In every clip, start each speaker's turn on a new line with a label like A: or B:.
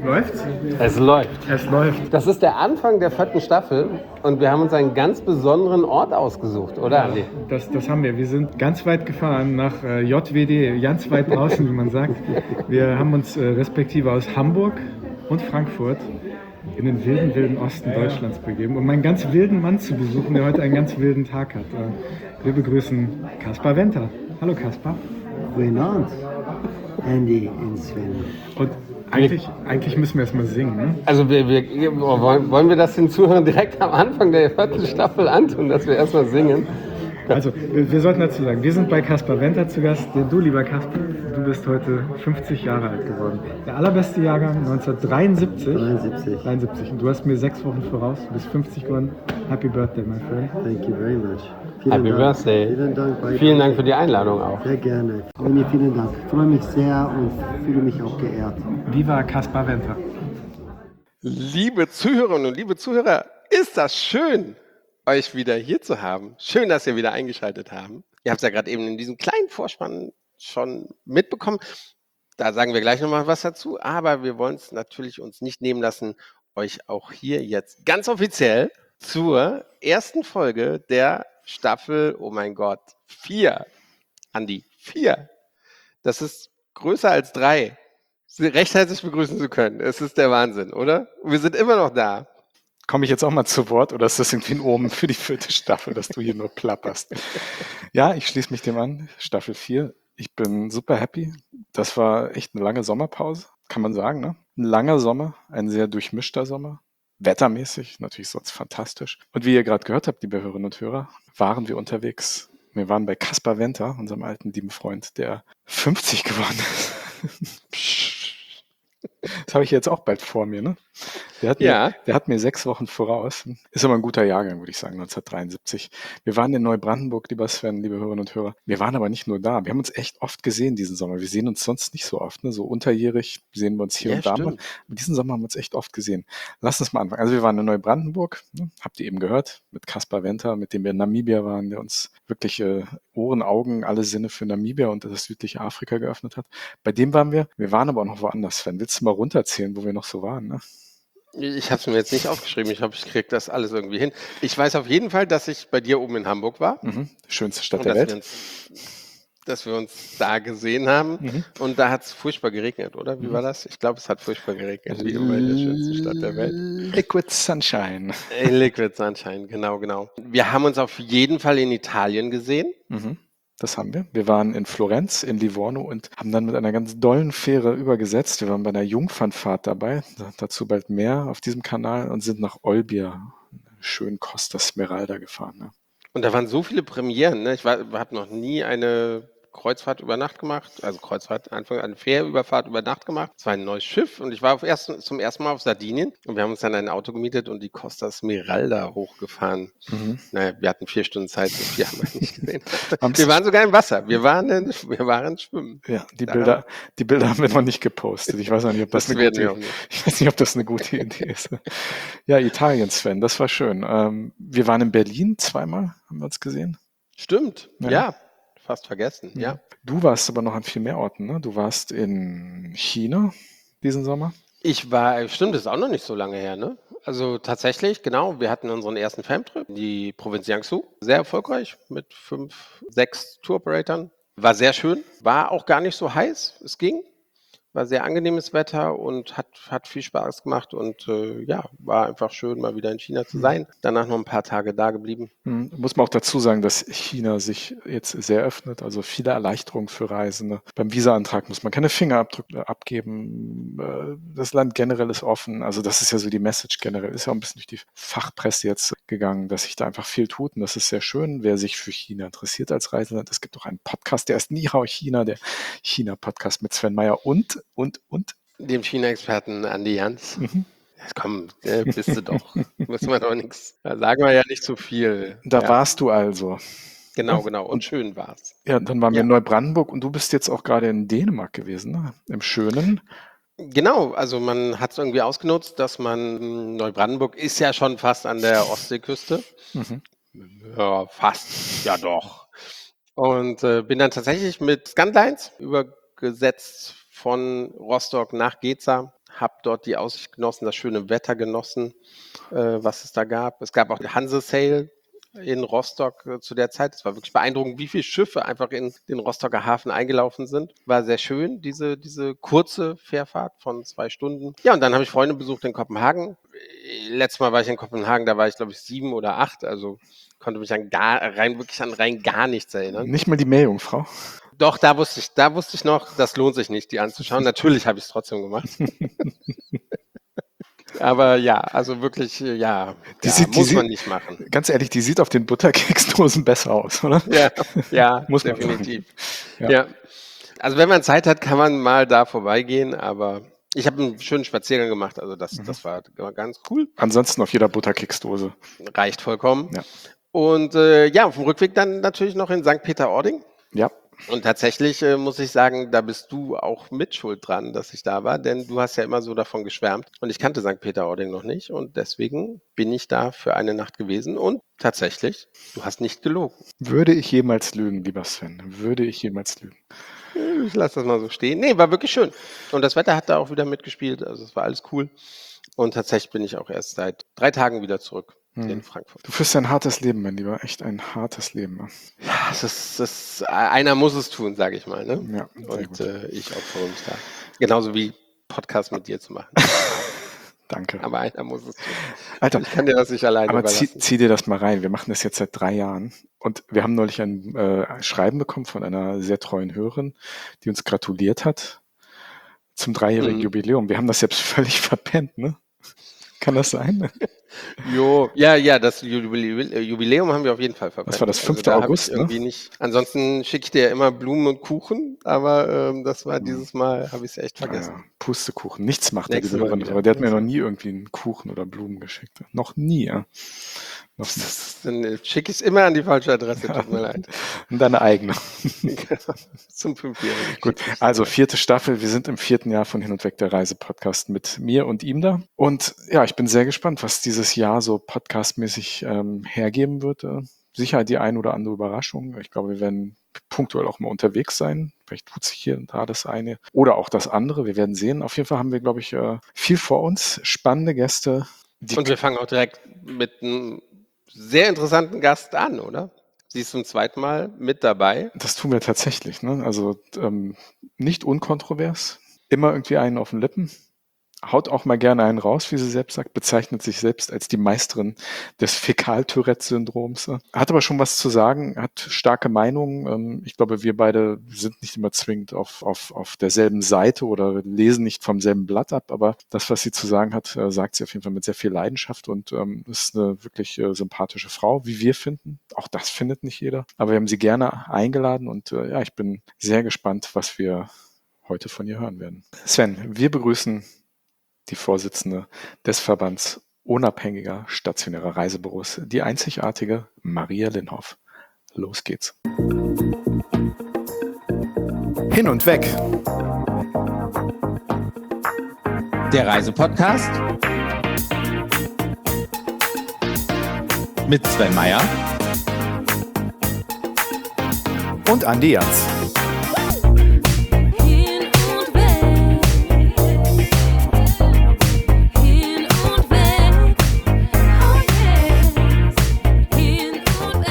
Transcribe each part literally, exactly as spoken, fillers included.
A: Läuft's?
B: Es läuft.
A: Es läuft.
B: Das ist der Anfang der vierten Staffel und wir haben uns einen ganz besonderen Ort ausgesucht, oder Andi?
A: Das, das haben wir. Wir sind ganz weit gefahren nach äh, J W D, ganz weit draußen, wie man sagt. Wir haben uns äh, respektive aus Hamburg und Frankfurt in den wilden, wilden Osten Deutschlands begeben, um einen ganz wilden Mann zu besuchen, der heute einen ganz wilden Tag hat. Äh, wir begrüßen Kaspar Venter. Hallo Kaspar.
C: Guten Abend, Andy und Sven.
A: Und eigentlich, eigentlich müssen wir erstmal singen, ne?
B: Also wir, wir, wollen, wollen wir das den Zuhörern direkt am Anfang der vierten Staffel antun, dass wir erstmal singen?
A: Also, wir, wir sollten dazu sagen, wir sind bei Kaspar Venter zu Gast. Du, lieber Kaspar, du bist heute fünfzig Jahre alt geworden. Der allerbeste Jahrgang neunzehnhundertdreiundsiebzig.
C: dreiundsiebzig.
A: dreiundsiebzig. Und du hast mir sechs Wochen voraus. Du bist fünfzig geworden. Happy Birthday, my friend.
C: Thank you very much. Vielen
B: Happy
C: Dank.
B: Birthday.
C: Vielen Dank. Weiter.
B: Vielen Dank für die Einladung auch.
C: Sehr gerne. René, vielen Dank. Ich freue mich sehr und fühle mich auch geehrt.
A: Viva Kaspar Venter.
B: Liebe Zuhörerinnen und liebe Zuhörer, ist das schön, euch wieder hier zu haben. Schön, dass ihr wieder eingeschaltet haben. Ihr habt es ja gerade eben in diesem kleinen Vorspann schon mitbekommen. Da sagen wir gleich nochmal was dazu. Aber wir wollen es natürlich uns nicht nehmen lassen, euch auch hier jetzt ganz offiziell zur ersten Folge der Staffel, oh mein Gott, vier. Andi, vier. Das ist größer als drei. Sie recht herzlich begrüßen zu können. Es ist der Wahnsinn, oder? Wir sind immer noch da.
D: Komme ich jetzt auch mal zu Wort oder ist das irgendwie ein Omen für die vierte Staffel, dass du hier nur plapperst? Ja, ich schließe mich dem an. Staffel vier. Ich bin super happy. Das war echt eine lange Sommerpause, kann man sagen, ne? Ein langer Sommer, ein sehr durchmischter Sommer. Wettermäßig natürlich sonst fantastisch. Und wie ihr gerade gehört habt, liebe Hörerinnen und Hörer, waren wir unterwegs. Wir waren bei Kaspar Venter, unserem alten lieben Freund, der fünfzig geworden ist. Das habe ich jetzt auch bald vor mir, ne? Der hat,
B: Ja.
D: mir, der hat mir sechs Wochen voraus. Ist aber ein guter Jahrgang, würde ich sagen, neunzehnhundertdreiundsiebzig. Wir waren in Neubrandenburg, lieber Sven, liebe Hörerinnen und Hörer. Wir waren aber nicht nur da. Wir haben uns echt oft gesehen diesen Sommer. Wir sehen uns sonst nicht so oft, ne? So unterjährig sehen wir uns hier
B: Ja,
D: und da mal.
B: stimmt.
D: Aber diesen Sommer haben wir uns echt oft gesehen. Lass uns mal anfangen. Also wir waren in Neubrandenburg, ne? Habt ihr eben gehört, mit Kaspar Venter, mit dem wir in Namibia waren, der uns wirklich äh, Ohren, Augen, alle Sinne für Namibia und das südliche Afrika geöffnet hat. Bei dem waren wir. Wir waren aber auch noch woanders, Sven. Willst du mal runterzählen, wo wir noch so waren, ne?
B: Ich habe es mir jetzt nicht aufgeschrieben. Ich hoffe, ich kriege das alles irgendwie hin. Ich weiß auf jeden Fall, dass ich bei dir oben in Hamburg war.
D: Mhm. Schönste Stadt
B: Und
D: der
B: dass wir,
D: Welt.
B: uns, dass wir uns da gesehen haben.
D: Mhm.
B: Und da hat es furchtbar geregnet, oder? Wie
D: Mhm.
B: war das? Ich glaube, es hat furchtbar geregnet, wie immer in der schönsten Stadt der Welt.
D: Liquid Sunshine.
B: In Liquid Sunshine, genau, genau. Wir haben uns auf jeden Fall in Italien gesehen.
D: Mhm. Das haben wir. Wir waren in Florenz, in Livorno und haben dann mit einer ganz dollen Fähre übergesetzt. Wir waren bei einer Jungfernfahrt dabei, da- dazu bald mehr auf diesem Kanal und sind nach Olbia, schön Costa Smeralda gefahren. Ne?
B: Und da waren so viele Premieren. Ne? Ich habe noch nie eine Kreuzfahrt über Nacht gemacht, also Kreuzfahrt, Anfang eine Fährüberfahrt über Nacht gemacht. Es war ein neues Schiff und ich war auf erst, zum ersten Mal auf Sardinien und wir haben uns dann ein Auto gemietet und die Costa Smeralda hochgefahren.
D: Mhm.
B: Naja, wir hatten vier Stunden Zeit, so viel haben wir nicht gesehen.
D: Haben's-
B: Wir waren sogar im Wasser, wir waren, in, wir waren schwimmen.
D: Ja, die
B: Da-
D: Bilder, die Bilder haben wir noch nicht gepostet. Ich weiß noch nicht, ob das,
B: Das
D: eine
B: werden
D: gute,
B: wir auch nicht.
D: ich weiß nicht, ob das eine gute Idee ist. Ja, Italien, Sven, das war schön. Ähm, wir waren in Berlin zweimal, haben wir uns gesehen.
B: Stimmt,
D: Ja.
B: ja, fast vergessen, ja.
D: Du warst aber noch an viel mehr Orten, ne? Du warst in China diesen Sommer.
B: Ich war, stimmt, das ist auch noch nicht so lange her, ne? Also tatsächlich, genau, wir hatten unseren ersten Famtrip, in die Provinz Jiangsu, sehr erfolgreich mit fünf, sechs Tour-Operatoren. War sehr schön, war auch gar nicht so heiß, es ging, war sehr angenehmes Wetter und hat, hat viel Spaß gemacht und äh, ja, war einfach schön, mal wieder in China zu sein. Danach noch ein paar Tage da geblieben.
D: Hm, Muss man auch dazu sagen, dass China sich jetzt sehr öffnet, also viele Erleichterungen für Reisende. Beim Visa-Antrag muss man keine Fingerabdrücke abgeben. Äh, Das Land generell ist offen. Also das ist ja so die Message generell. Ist ja auch ein bisschen durch die Fachpresse jetzt gegangen, dass sich da einfach viel tut. Und das ist sehr schön, wer sich für China interessiert als Reiseland. Es gibt auch einen Podcast, der ist Nihao China, der China-Podcast mit Sven Meyer und, und, und.
B: Dem China-Experten Andi Jans.
D: Mhm.
B: Ja, komm, äh, bist du doch. Müssen wir doch nichts. Da sagen wir ja nicht zu viel.
D: Da
B: ja,
D: warst du also.
B: Genau, genau. Und schön war's.
D: Ja, dann waren wir
B: Ja.
D: in Neubrandenburg und du bist jetzt auch gerade in Dänemark gewesen, ne? Im Schönen.
B: Genau, also man hat es irgendwie ausgenutzt, dass man, Neubrandenburg ist ja schon fast an der Ostseeküste.
D: Mhm.
B: Ja, fast, ja doch. Und äh, bin dann tatsächlich mit Scanlines übergesetzt von Rostock nach Geza. habe dort die Aussicht genossen, das schöne Wetter genossen, äh, was es da gab. Es gab auch den Hanse-Sale in Rostock äh, zu der Zeit. Es war wirklich beeindruckend, wie viele Schiffe einfach in den Rostocker Hafen eingelaufen sind. War sehr schön, diese, diese kurze Fährfahrt von zwei Stunden. Ja, und dann habe ich Freunde besucht in Kopenhagen. Äh, Letztes Mal war ich in Kopenhagen, da war ich, glaube ich, sieben oder acht. Also konnte mich an gar, rein, wirklich an rein gar nichts erinnern.
D: Nicht mal die Meerjungfrau.
B: Doch, da wusste ich, da wusste ich noch, das lohnt sich nicht, die anzuschauen. Natürlich habe ich es trotzdem gemacht. Aber ja, also wirklich, äh, ja,
D: Die
B: ja
D: sieht- die
B: muss man
D: sieht-
B: nicht machen.
D: Ganz ehrlich, die sieht auf den Butterkeksdosen besser aus, oder?
B: Ja, ja,
D: Muss man
B: definitiv.
D: Ja.
B: Ja. Also wenn man Zeit hat, kann man mal da vorbeigehen, aber ich habe einen schönen Spaziergang gemacht, also das,
D: Mhm.
B: das war war ganz cool.
D: Ansonsten auf jeder Butterkeksdose.
B: Reicht vollkommen.
D: Ja.
B: Und äh, ja, auf dem Rückweg dann natürlich noch in Sankt Peter-Ording.
D: Ja,
B: Und tatsächlich äh, muss ich sagen, da bist du auch mit schuld dran, dass ich da war, denn du hast ja immer so davon geschwärmt und ich kannte Sankt Peter-Ording noch nicht und deswegen bin ich da für eine Nacht gewesen und tatsächlich, du hast nicht gelogen.
D: würde ich jemals lügen, lieber Sven? Würde ich jemals lügen?
B: Ich lasse das mal so stehen. Nee, war wirklich schön. Und das Wetter hat da auch wieder mitgespielt, also es war alles cool. Und tatsächlich bin ich auch erst seit drei Tagen wieder zurück
D: Hm.
B: in Frankfurt.
D: Du führst ein hartes Leben, mein Lieber. Echt ein hartes Leben. ne?
B: Ja, es ist, es ist, einer muss es tun, sage ich mal. Ne?
D: Ja, sehr
B: Und
D: gut.
B: äh, ich opfere mich da. Genauso wie Podcast mit dir zu machen.
D: Danke.
B: Aber einer muss es tun.
D: Alter,
B: Ich kann dir das nicht alleine
D: aber zieh,
B: überlassen.
D: zieh dir das mal rein. Wir machen das jetzt seit drei Jahren. Und wir haben neulich ein äh, Schreiben bekommen von einer sehr treuen Hörerin, die uns gratuliert hat zum dreijährigen
B: Mhm.
D: Jubiläum. Wir haben das jetzt völlig verpennt, ne? Kann das sein?
B: Jo, ja, ja, das Jubilä- Jubiläum haben wir auf jeden Fall verpennt.
D: Was war das,
B: Also
D: fünfter
B: da hab
D: August,
B: ich
D: ne?
B: irgendwie nicht. Ansonsten schicke ich dir ja immer Blumen und Kuchen, aber ähm, das war
D: Hm.
B: dieses Mal, habe ich es echt vergessen.
D: Naja, Pustekuchen. Nichts macht der
B: Nächstes
D: liebe
B: Mal
D: Hörerin.
B: wieder.
D: Aber der hat mir
B: Nächstes
D: noch nie irgendwie einen Kuchen oder Blumen geschickt. Noch nie, ja. Noch nie.
B: Das, dann äh, schicke ich es immer an die falsche Adresse, tut mir leid.
D: Und deine eigene.
B: Zum Fünfjährigen.
D: Gut,
B: schicke ich's.
D: also vierte Staffel. Wir sind im vierten Jahr von Hin und Weg, der Reise-Podcast mit mir und ihm da. Und ja, ich bin sehr gespannt, was dieses Jahr so podcastmäßig ähm, hergeben wird. Äh, sicher die ein oder andere Überraschung. Ich glaube, wir werden punktuell auch mal unterwegs sein. Vielleicht tut sich hier und da das eine oder auch das andere. Wir werden sehen. Auf jeden Fall haben wir, glaube ich, äh, viel vor uns. Spannende Gäste. Die
B: Und wir fangen auch direkt mit einem sehr interessanten Gast an, oder? Sie ist zum zweiten Mal mit dabei.
D: Das tun wir tatsächlich, ne? Also ähm, nicht unkontrovers, immer irgendwie einen auf den Lippen, haut auch mal gerne einen raus, wie sie selbst sagt, bezeichnet sich selbst als die Meisterin des Fäkal-Tourette-Syndroms. Hat aber schon was zu sagen, hat starke Meinungen. Ähm, ich glaube, wir beide sind nicht immer zwingend auf, auf, auf derselben Seite oder lesen nicht vom selben Blatt ab, aber das, was sie zu sagen hat, äh, sagt sie auf jeden Fall mit sehr viel Leidenschaft und ähm, ist eine wirklich äh, sympathische Frau, wie wir finden. Auch das findet nicht jeder. Aber wir haben sie gerne eingeladen und äh, ja, ich bin sehr gespannt, was wir heute von ihr hören werden. Sven, wir begrüßen die Vorsitzende des Verbands unabhängiger stationärer Reisebüros, die einzigartige Maria Linhoff. Los geht's. Hin und weg.
E: Der Reisepodcast mit Sven Meyer
D: Und Andi Jans.
F: Hin und weg, hin und weg, oh yes, hin und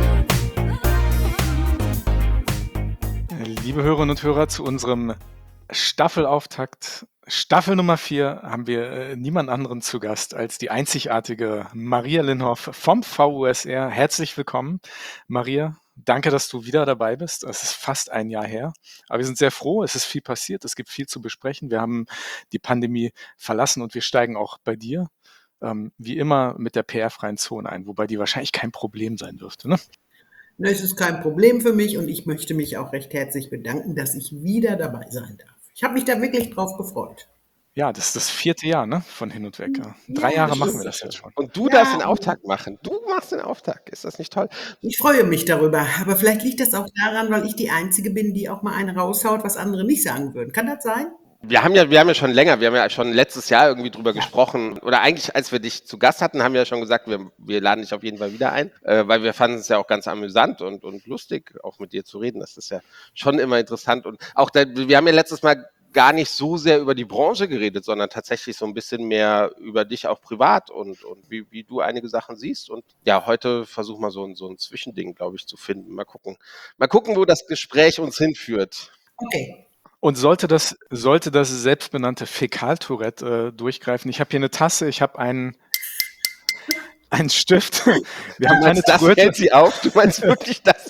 F: weg.
D: Liebe Hörerinnen und Hörer, zu unserem Staffelauftakt, Staffel Nummer vier, haben wir äh, niemand anderen zu Gast als die einzigartige Maria Linhoff vom V U S R. Herzlich willkommen, Maria. Danke, dass du wieder dabei bist. Es ist fast ein Jahr her, aber wir sind sehr froh. Es ist viel passiert. Es gibt viel zu besprechen. Wir haben die Pandemie verlassen und wir steigen auch bei dir, ähm, wie immer, mit der P R-freien Zone ein, wobei die wahrscheinlich kein Problem sein dürfte, ne?
G: Ne, Es ist kein Problem für mich und ich möchte mich auch recht herzlich bedanken, dass ich wieder dabei sein darf. Ich habe mich da wirklich drauf gefreut.
D: Ja, das ist das vierte Jahr, ne? Von Hin und Weg. Ja. Drei
G: Ja,
D: Jahre
G: das
D: machen
G: ist
D: wir das jetzt schon.
B: Und du
G: Ja.
B: darfst den Auftakt machen. Du machst den Auftakt. Ist das nicht toll?
G: Ich freue mich darüber, aber vielleicht liegt das auch daran, weil ich die Einzige bin, die auch mal einen raushaut, was andere nicht sagen würden. Kann das sein?
B: Wir haben ja, wir haben ja schon länger, wir haben ja schon letztes Jahr irgendwie drüber gesprochen. Oder eigentlich, als wir dich zu Gast hatten, haben wir ja schon gesagt, wir, wir laden dich auf jeden Fall wieder ein, äh, weil wir fanden es ja auch ganz amüsant und, und lustig, auch mit dir zu reden. Das ist ja schon immer interessant. Und auch, da, wir haben ja letztes Mal gar nicht so sehr über die Branche geredet, sondern tatsächlich so ein bisschen mehr über dich auch privat und, und wie, wie du einige Sachen siehst. Und ja, heute versuchen wir so ein, so ein Zwischending, glaube ich, zu finden. Mal gucken. Mal gucken, wo das Gespräch uns hinführt.
G: Okay.
D: Und sollte das, sollte das selbstbenannte Fäkaltourette äh, durchgreifen? Ich habe hier eine Tasse, ich habe einen, einen Stift. Wir
B: Du
D: haben keine
B: meinst, das
D: Tourette.
B: hält sie auf? Du meinst wirklich, das,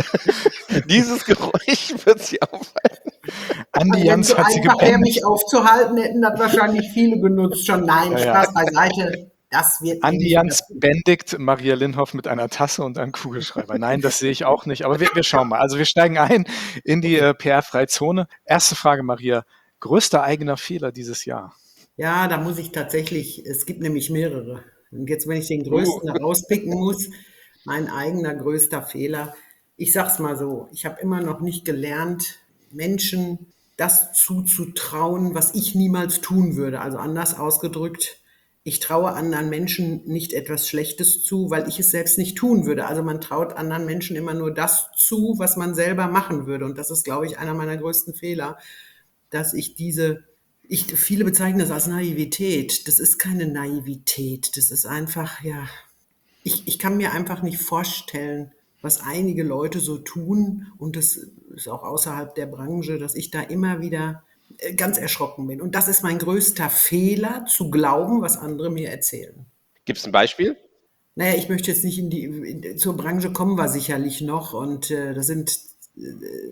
B: dieses Geräusch wird sie aufhalten?
D: Andi
G: Also wenn
D: Jans
G: so
D: hat sie
G: einfach wäre,
D: gebändigt.
G: mich aufzuhalten, hätten das wahrscheinlich viele genutzt schon. Nein,
D: Ja, ja.
G: Spaß beiseite. Das wird mir
D: Andi
G: nicht
D: Jans
G: passieren.
D: bändigt Maria Linhoff mit einer Tasse und einem Kugelschreiber. Nein, das sehe ich auch nicht. Aber wir, wir schauen mal. Also wir steigen ein in die äh, P R-freie Zone. Erste Frage, Maria. Größter eigener Fehler dieses Jahr?
G: Ja, da muss ich tatsächlich, es gibt nämlich mehrere. Und jetzt, wenn ich den
B: Uh.
G: größten rauspicken muss, mein eigener größter Fehler. Ich sag's mal so, ich habe immer noch nicht gelernt, Menschen das zuzutrauen, was ich niemals tun würde. Also anders ausgedrückt, ich traue anderen Menschen nicht etwas Schlechtes zu, weil ich es selbst nicht tun würde. Also man traut anderen Menschen immer nur das zu, was man selber machen würde. Und das ist, glaube ich, einer meiner größten Fehler, dass ich diese, ich, viele bezeichnen das als Naivität. Das ist keine Naivität. Das ist einfach, ja, ich, ich kann mir einfach nicht vorstellen, was einige Leute so tun, und das ist auch außerhalb der Branche, dass ich da immer wieder äh, ganz erschrocken bin. Und das ist mein größter Fehler, zu glauben, was andere mir erzählen.
B: Gibt es ein Beispiel?
G: Naja, ich möchte jetzt nicht in die, in, zur Branche kommen wir sicherlich noch, und äh, das sind, äh,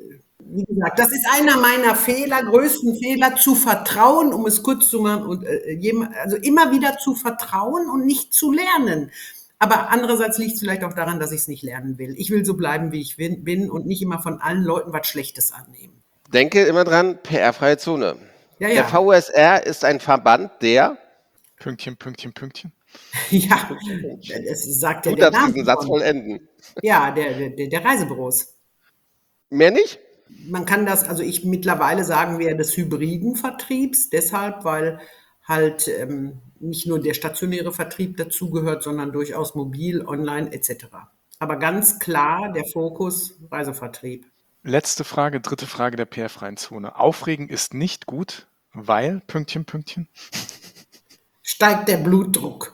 G: wie gesagt, das ist einer meiner Fehler, größten Fehler, zu vertrauen, um es kurz zu machen, und äh, jem- also immer wieder zu vertrauen und nicht zu lernen. Aber andererseits liegt es vielleicht auch daran, dass ich es nicht lernen will. Ich will so bleiben, wie ich bin, bin und nicht immer von allen Leuten was Schlechtes annehmen.
B: Denke immer dran, P R-freie Zone.
G: Ja,
B: Der
G: ja,
B: V U S R ist ein Verband, der,
D: Pünktchen, Pünktchen, Pünktchen.
G: ja, das sagt ja
B: du
G: der
B: darfst
G: Name
B: diesen Satz
G: schon.
B: vollenden.
G: Ja, der, der, der Reisebüros.
B: Mehr nicht?
G: Man kann das, also ich mittlerweile sagen wir des hybriden Vertriebs, deshalb, weil halt ähm, nicht nur der stationäre Vertrieb dazugehört, sondern durchaus mobil, online et cetera. Aber ganz klar der Fokus Reisevertrieb.
D: Letzte Frage, dritte Frage der P R-freien Zone. Aufregen ist nicht gut, weil, Pünktchen, Pünktchen.
G: Steigt der Blutdruck.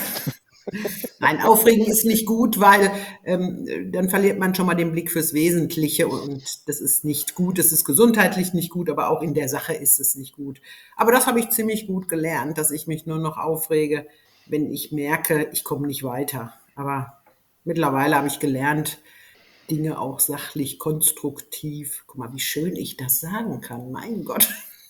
G: Nein, Aufregen ist nicht gut, weil ähm, dann verliert man schon mal den Blick fürs Wesentliche, und das ist nicht gut. Das ist gesundheitlich nicht gut, aber auch in der Sache ist es nicht gut. Aber das habe ich ziemlich gut gelernt, dass ich mich nur noch aufrege, wenn ich merke, ich komme nicht weiter. Aber mittlerweile habe ich gelernt, Dinge auch sachlich, konstruktiv. Guck mal, wie schön ich das sagen kann. Mein Gott.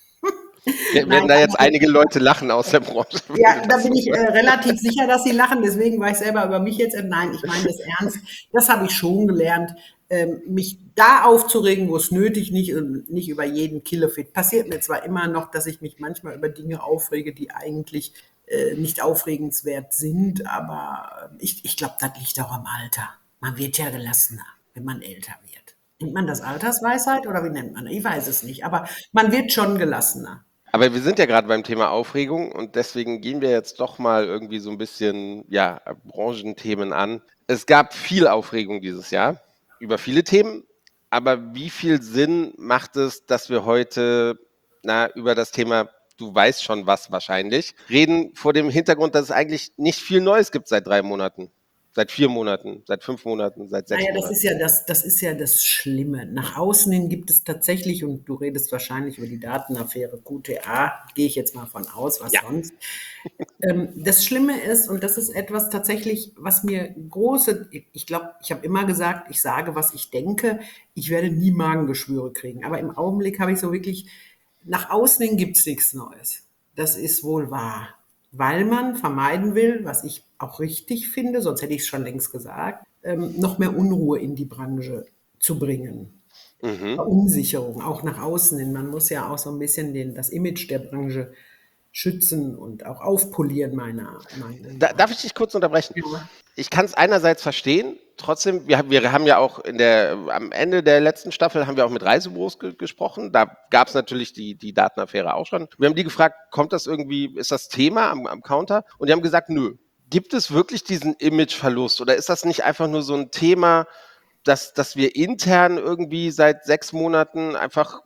B: Wir-
G: Nein,
B: Werden da jetzt
G: aber-
B: einige Leute lachen aus der Branche?
G: Ja, da bin ich äh, relativ sicher, dass sie lachen. Deswegen war ich selber über mich jetzt. Nein, ich meine das ernst. Das habe ich schon gelernt, ähm, mich da aufzuregen, wo es nötig nicht und nicht über jeden Killefit. Passiert mir zwar immer noch, dass ich mich manchmal über Dinge aufrege, die eigentlich äh, nicht aufregenswert sind, aber ich, ich glaube, das liegt auch am Alter. Man wird ja gelassener, wenn man älter wird. Nennt man das Altersweisheit oder wie nennt man das? Ich weiß es nicht, aber man wird schon gelassener.
B: Aber wir sind ja gerade beim Thema Aufregung und deswegen gehen wir jetzt doch mal irgendwie so ein bisschen, ja, Branchenthemen an. Es gab viel Aufregung dieses Jahr über viele Themen, aber wie viel Sinn macht es, dass wir heute na, über das Thema, du weißt schon was wahrscheinlich, reden vor dem Hintergrund, dass es eigentlich nicht viel Neues gibt seit drei Monaten, seit vier Monaten, seit fünf Monaten, seit sechs
G: Naja, das
B: Monaten.
G: ist ja das, das ist ja das Schlimme. Nach außen hin gibt es tatsächlich, und du redest wahrscheinlich über die Datenaffäre Q T A, gehe ich jetzt mal von aus, was
B: Ja.
G: sonst. Ähm, das Schlimme ist, und das ist etwas tatsächlich, was mir große, ich glaube, ich habe immer gesagt, ich sage, was ich denke, ich werde nie Magengeschwüre kriegen. Aber im Augenblick habe ich so wirklich, nach außen hin gibt es nichts Neues. Das ist wohl wahr. Weil man vermeiden will, was ich auch richtig finde, sonst hätte ich es schon längst gesagt, ähm, noch mehr Unruhe in die Branche zu bringen.
B: Mhm.
G: Verunsicherung, auch nach außen hin. Man muss ja auch so ein bisschen den, das Image der Branche schützen und auch aufpolieren, meiner Meinung nach.
B: Da, darf ich dich kurz unterbrechen?
G: Ja.
B: Ich kann es einerseits verstehen, trotzdem, wir, haben- wir haben ja auch in der, am Ende der letzten Staffel haben wir auch mit Reisebüros ge gesprochen. Da gab es natürlich die, die Datenaffäre auch schon. Wir haben die gefragt, kommt das irgendwie, ist das Thema am, am Counter? Und die haben gesagt, nö. Gibt es wirklich diesen Imageverlust oder ist das nicht einfach nur so ein Thema, dass, dass wir intern irgendwie seit sechs Monaten einfach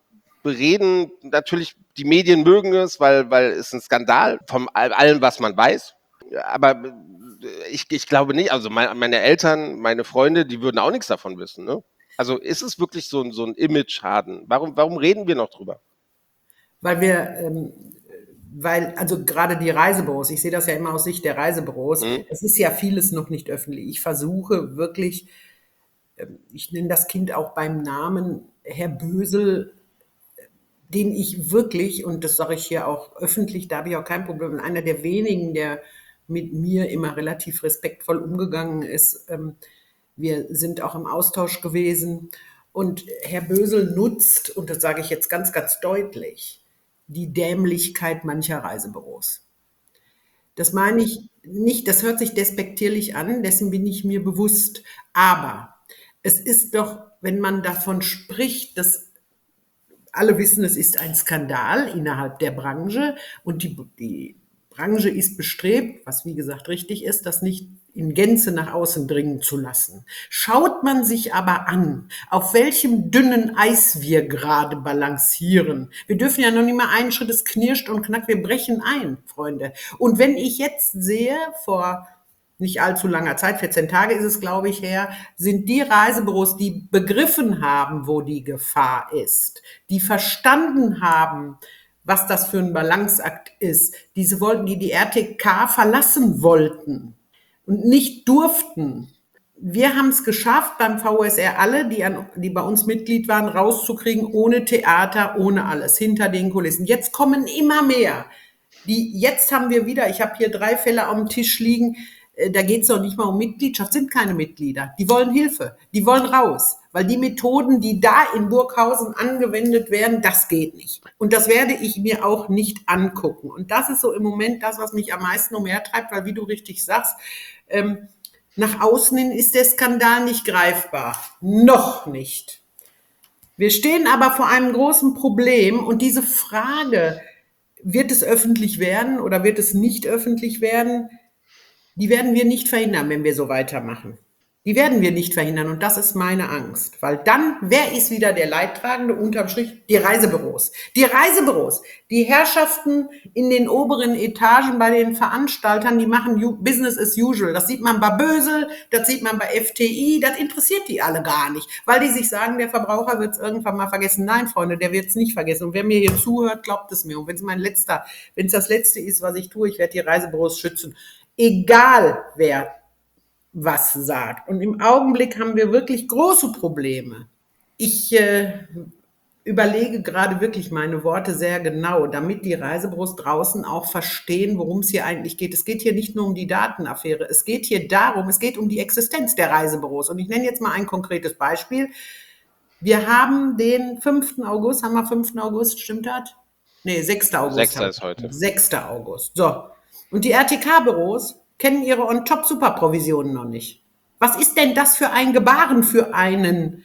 B: bereden. Natürlich, die Medien mögen es, weil, weil es ein Skandal von all- allem, was man weiß. Aber ich, ich glaube nicht, also mein, meine Eltern, meine Freunde, die würden auch nichts davon wissen. Ne? Also ist es wirklich so, ein- so ein Image-Schaden? Warum, warum reden wir noch drüber?
G: Weil wir, ähm, weil, also gerade die Reisebüros, ich sehe das ja immer aus Sicht der Reisebüros,
B: Mhm.
G: es ist ja vieles noch nicht öffentlich. Ich versuche wirklich, ähm, ich nenne das Kind auch beim Namen, Herr Bösel, den ich wirklich, und das sage ich hier auch öffentlich, da habe ich auch kein Problem, einer der wenigen, der mit mir immer relativ respektvoll umgegangen ist. Ähm, wir sind auch im Austausch gewesen. Und Herr Bösel nutzt, und das sage ich jetzt ganz, ganz deutlich, die Dämlichkeit mancher Reisebüros. Das meine ich nicht, das hört sich despektierlich an, dessen bin ich mir bewusst. Aber es ist doch, wenn man davon spricht, dass alle wissen, es ist ein Skandal innerhalb der Branche und die, die Branche ist bestrebt, was wie gesagt richtig ist, das nicht in Gänze nach außen dringen zu lassen. Schaut man sich aber an, auf welchem dünnen Eis wir gerade balancieren. Wir dürfen ja noch nicht mal einen Schritt, es knirscht und knackt, wir brechen ein, Freunde. Und wenn ich jetzt sehe, vor nicht allzu langer Zeit, vierzehn Tage ist es, glaube ich, her, sind die Reisebüros, die begriffen haben, wo die Gefahr ist, die verstanden haben, was das für ein Balanceakt ist, diese wollten, die die R T K verlassen wollten und nicht durften. Wir haben es geschafft, beim V S R alle, die, an, die bei uns Mitglied waren, rauszukriegen, ohne Theater, ohne alles, hinter den Kulissen. Jetzt kommen immer mehr. Die, jetzt haben wir wieder, ich habe hier drei Fälle am Tisch liegen, äh, da geht es noch nicht mal um Mitgliedschaft, sind keine Mitglieder. Die wollen Hilfe, die wollen raus, weil die Methoden, die da in Burghausen angewendet werden, das geht nicht. Und das werde ich mir auch nicht angucken. Und das ist so im Moment das, was mich am meisten umhertreibt, weil wie du richtig sagst, ähm, nach außen hin ist der Skandal nicht greifbar. Noch nicht. Wir stehen aber vor einem großen Problem und diese Frage, wird es öffentlich werden oder wird es nicht öffentlich werden, die werden wir nicht verhindern, wenn wir so weitermachen. Die werden wir nicht verhindern und das ist meine Angst. Weil dann, wer ist wieder der Leidtragende? Unterm Strich die Reisebüros. Die Reisebüros, die Herrschaften in den oberen Etagen bei den Veranstaltern, die machen ju- Business as usual. Das sieht man bei Bösel, das sieht man bei F T I, das interessiert die alle gar nicht. Weil die sich sagen, der Verbraucher wird es irgendwann mal vergessen. Nein, Freunde, der wird es nicht vergessen. Und wer mir hier zuhört, glaubt es mir. Und wenn es mein letzter, wenn es das Letzte ist, was ich tue, ich werde die Reisebüros schützen. Egal wer was sagt. Und im Augenblick haben wir wirklich große Probleme. Ich äh, überlege gerade wirklich meine Worte sehr genau, damit die Reisebüros draußen auch verstehen, worum es hier eigentlich geht. Es geht hier nicht nur um die Datenaffäre, es geht hier darum, es geht um die Existenz der Reisebüros. Und ich nenne jetzt mal ein konkretes Beispiel. Wir haben den fünften August, haben wir fünften August, stimmt das? Nee, sechsten August.
B: Sechster ist heute.
G: sechsten August. So. Und die R T K-Büros kennen ihre On-Top-Superprovisionen noch nicht. Was ist denn das für ein Gebaren für einen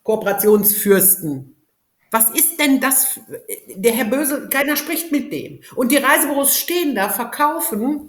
G: Kooperationsfürsten? Was ist denn das? Für, der Herr Bösel, keiner spricht mit dem. Und die Reisebüros stehen da, verkaufen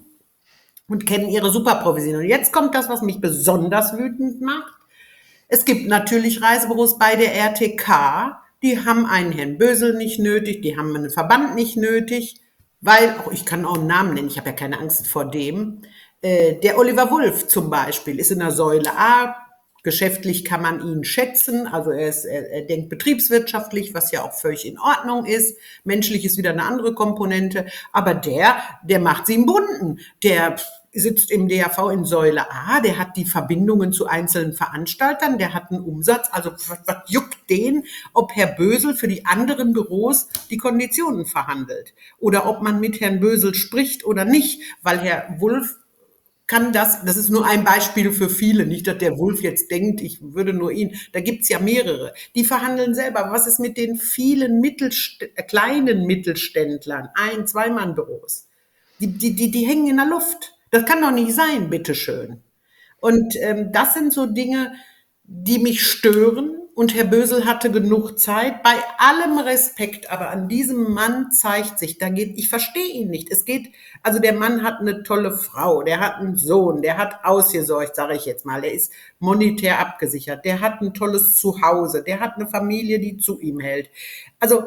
G: und kennen ihre Superprovisionen. Und jetzt kommt das, was mich besonders wütend macht. Es gibt natürlich Reisebüros bei der R T K, die haben einen Herrn Bösel nicht nötig, die haben einen Verband nicht nötig, weil, oh, ich kann auch einen Namen nennen, ich habe ja keine Angst vor dem, äh, der Oliver Wulff zum Beispiel ist in der Säule A, geschäftlich kann man ihn schätzen, also er, ist, er, er denkt betriebswirtschaftlich, was ja auch völlig in Ordnung ist, menschlich ist wieder eine andere Komponente, aber der, der macht sie im Bunten, der sitzt im D A V in Säule A, der hat die Verbindungen zu einzelnen Veranstaltern, der hat einen Umsatz, also was, was juckt den, ob Herr Bösel für die anderen Büros die Konditionen verhandelt oder ob man mit Herrn Bösel spricht oder nicht, weil Herr Wulff kann das, das ist nur ein Beispiel für viele, nicht, dass der Wulff jetzt denkt, ich würde nur ihn, da gibt's ja mehrere, die verhandeln selber. Was ist mit den vielen Mittelst- äh, kleinen Mittelständlern, Ein-, Zweimann-Büros? Die, die, die, die hängen in der Luft. Das kann doch nicht sein, bitteschön. Und ähm, das sind so Dinge, die mich stören, und Herr Bösel hatte genug Zeit. Bei allem Respekt, aber an diesem Mann zeigt sich, da geht, ich verstehe ihn nicht. Es geht, also der Mann hat eine tolle Frau, der hat einen Sohn, der hat ausgesorgt, sage ich jetzt mal, der ist monetär abgesichert, der hat ein tolles Zuhause, der hat eine Familie, die zu ihm hält. Also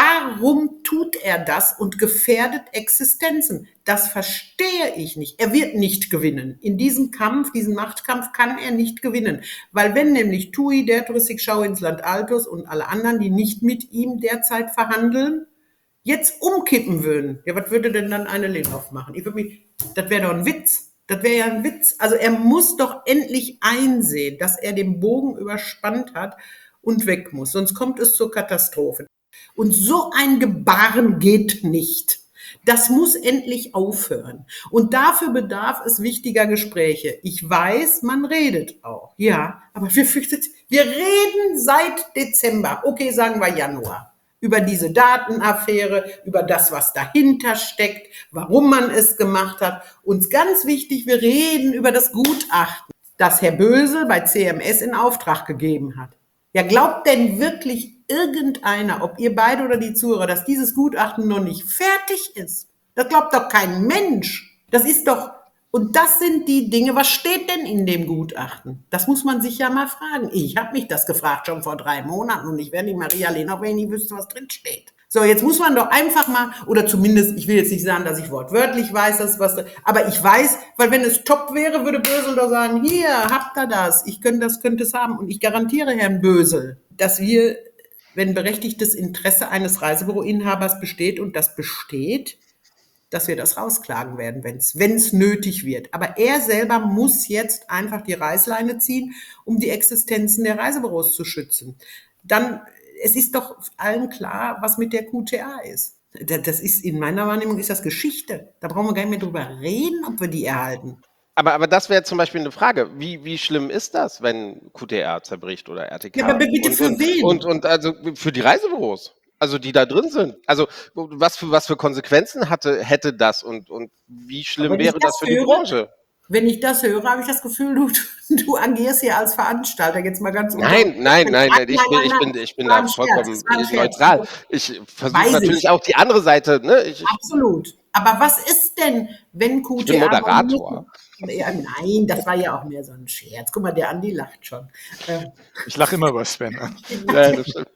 G: warum tut er das und gefährdet Existenzen? Das verstehe ich nicht. Er wird nicht gewinnen. In diesem Kampf, diesen Machtkampf kann er nicht gewinnen. Weil wenn nämlich TUI, der Touristikschau ins Land Altos und alle anderen, die nicht mit ihm derzeit verhandeln, jetzt umkippen würden, ja, was würde denn dann eine Lenhoff machen? Ich würde mich, das wäre doch ein Witz. Das wäre ja ein Witz. Also er muss doch endlich einsehen, dass er den Bogen überspannt hat und weg muss. Sonst kommt es zur Katastrophe. Und so ein Gebaren geht nicht. Das muss endlich aufhören. Und dafür bedarf es wichtiger Gespräche. Ich weiß, man redet auch. Ja, aber wir, wir reden seit Dezember. Okay, sagen wir Januar. Über diese Datenaffäre, über das, was dahinter steckt, warum man es gemacht hat. Uns ganz wichtig, wir reden über das Gutachten, das Herr Bösel bei C M S in Auftrag gegeben hat. Ja, glaubt denn wirklich irgendeiner, ob ihr beide oder die Zuhörer, dass dieses Gutachten noch nicht fertig ist? Das glaubt doch kein Mensch. Das ist doch, und das sind die Dinge, was steht denn in dem Gutachten? Das muss man sich ja mal fragen. Ich habe mich das gefragt schon vor drei Monaten und ich wäre die Maria Lenhoff, wenn ich nicht wüsste, was drin steht. So, jetzt muss man doch einfach mal, oder zumindest, ich will jetzt nicht sagen, dass ich wortwörtlich weiß, dass was, aber ich weiß, weil wenn es top wäre, würde Bösel doch sagen, hier, habt ihr das, ich könnte das, könnte es haben. Und ich garantiere Herrn Bösel, dass wir, wenn berechtigtes Interesse eines Reisebüroinhabers besteht, und das besteht, dass wir das rausklagen werden, wenn es wenn es nötig wird. Aber er selber muss jetzt einfach die Reißleine ziehen, um die Existenzen der Reisebüros zu schützen. Dann, es ist doch allen klar, was mit der Q T A ist. Das ist, in meiner Wahrnehmung ist das Geschichte. Da brauchen wir gar nicht mehr drüber reden, ob wir die erhalten.
B: Aber, aber das wäre zum Beispiel eine Frage. Wie, wie schlimm ist das, wenn Q T A zerbricht oder R T K?
G: Ja, aber bitte
B: und,
G: für
B: und,
G: wen?
B: Und, und also für die Reisebüros, also die da drin sind. Also was für, was für Konsequenzen hatte, hätte das und, und wie schlimm
G: Aber wenn ich
B: wäre das
G: das
B: für die
G: höre-
B: Branche?
G: Wenn ich das höre, habe ich das Gefühl, du, du agierst hier als Veranstalter. Jetzt mal ganz
B: Nein, nein, nein, nein, ich bin, ich
G: nein,
B: bin, ich bin
G: war
B: da
G: ein Scherz,
B: vollkommen
G: es war ein Scherz.
B: neutral. Ich versuche
G: Weiß
B: natürlich
G: ich.
B: auch die andere Seite. Ne? Ich, ich,
G: Absolut. Aber was ist denn, wenn Q T A...
B: Ich bin Moderator.
G: Ja, nein, das war ja auch mehr so ein Scherz. Guck mal, der Andi lacht schon. Äh,
D: Ich lache immer über Sven an.
B: ja, das stimmt.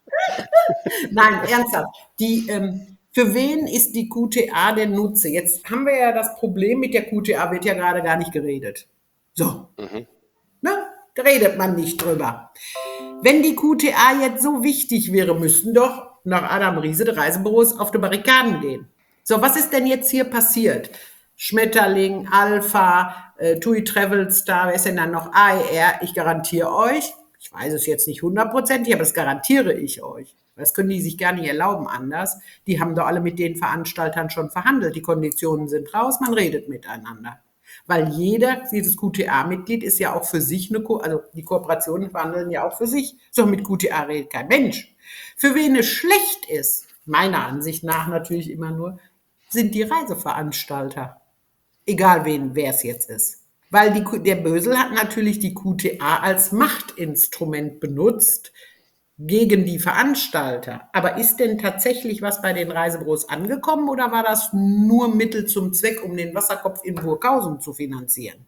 G: Nein, ernsthaft. Die, ähm, für wen ist die Q T A der Nutze? Jetzt haben wir ja das Problem, mit der Q T A wird ja gerade gar nicht geredet. So.
B: Mhm.
G: Ne? Da redet man nicht drüber. Wenn die Q T A jetzt so wichtig wäre, müssten doch nach Adam Riese die Reisebüros auf die Barrikaden gehen. So, was ist denn jetzt hier passiert? Schmetterling, Alpha, äh, TUI Travel Star, wer ist denn dann noch? A E R, ich garantiere euch, ich weiß es jetzt nicht hundertprozentig, aber das garantiere ich euch. Das können die sich gar nicht erlauben anders. Die haben doch alle mit den Veranstaltern schon verhandelt. Die Konditionen sind raus, man redet miteinander. Weil jeder, dieses Q T A-Mitglied ist ja auch für sich eine, Ko also die Kooperationen verhandeln ja auch für sich. So, mit Q T A redet kein Mensch. Für wen es schlecht ist, meiner Ansicht nach natürlich immer nur, sind die Reiseveranstalter. Egal wen, wer es jetzt ist. Weil die, der Bösel hat natürlich die Q T A als Machtinstrument benutzt gegen die Veranstalter. Aber ist denn tatsächlich was bei den Reisebüros angekommen oder war das nur Mittel zum Zweck, um den Wasserkopf in Burghausen zu finanzieren?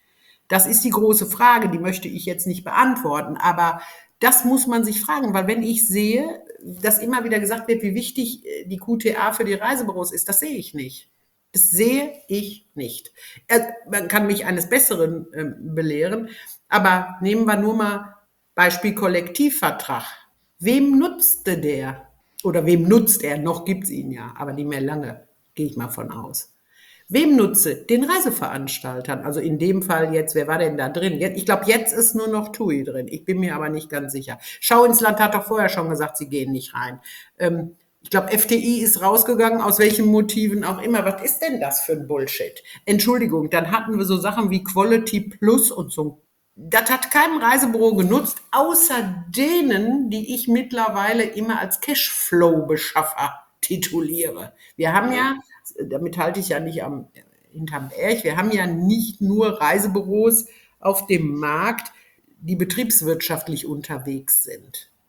G: Das ist die große Frage, die möchte ich jetzt nicht beantworten, aber das muss man sich fragen, weil wenn ich sehe, dass immer wieder gesagt wird, wie wichtig die Q T A für die Reisebüros ist, das sehe ich nicht. Das sehe ich nicht. Man kann mich eines Besseren äh, belehren, aber nehmen wir nur mal Beispiel Kollektivvertrag. Wem nutzte der? Oder wem nutzt er? Noch gibt es ihn ja, aber nicht mehr lange, gehe ich mal von aus. Wem nutze? Den Reiseveranstaltern. Also in dem Fall jetzt, wer war denn da drin? Ich glaube, jetzt ist nur noch TUI drin. Ich bin mir aber nicht ganz sicher. Schau ins Land hat doch vorher schon gesagt, sie gehen nicht rein. Ähm, ich glaube, F T I ist rausgegangen, aus welchen Motiven auch immer. Was ist denn das für ein Bullshit? Entschuldigung, dann hatten wir so Sachen wie Quality Plus und so. Das hat kein Reisebüro genutzt, außer denen, die ich mittlerweile immer als Cashflow-Beschaffer tituliere. Wir haben ja, damit halte ich ja nicht am, hinterm Berg, wir haben ja nicht nur Reisebüros auf dem Markt, die betriebswirtschaftlich unterwegs sind.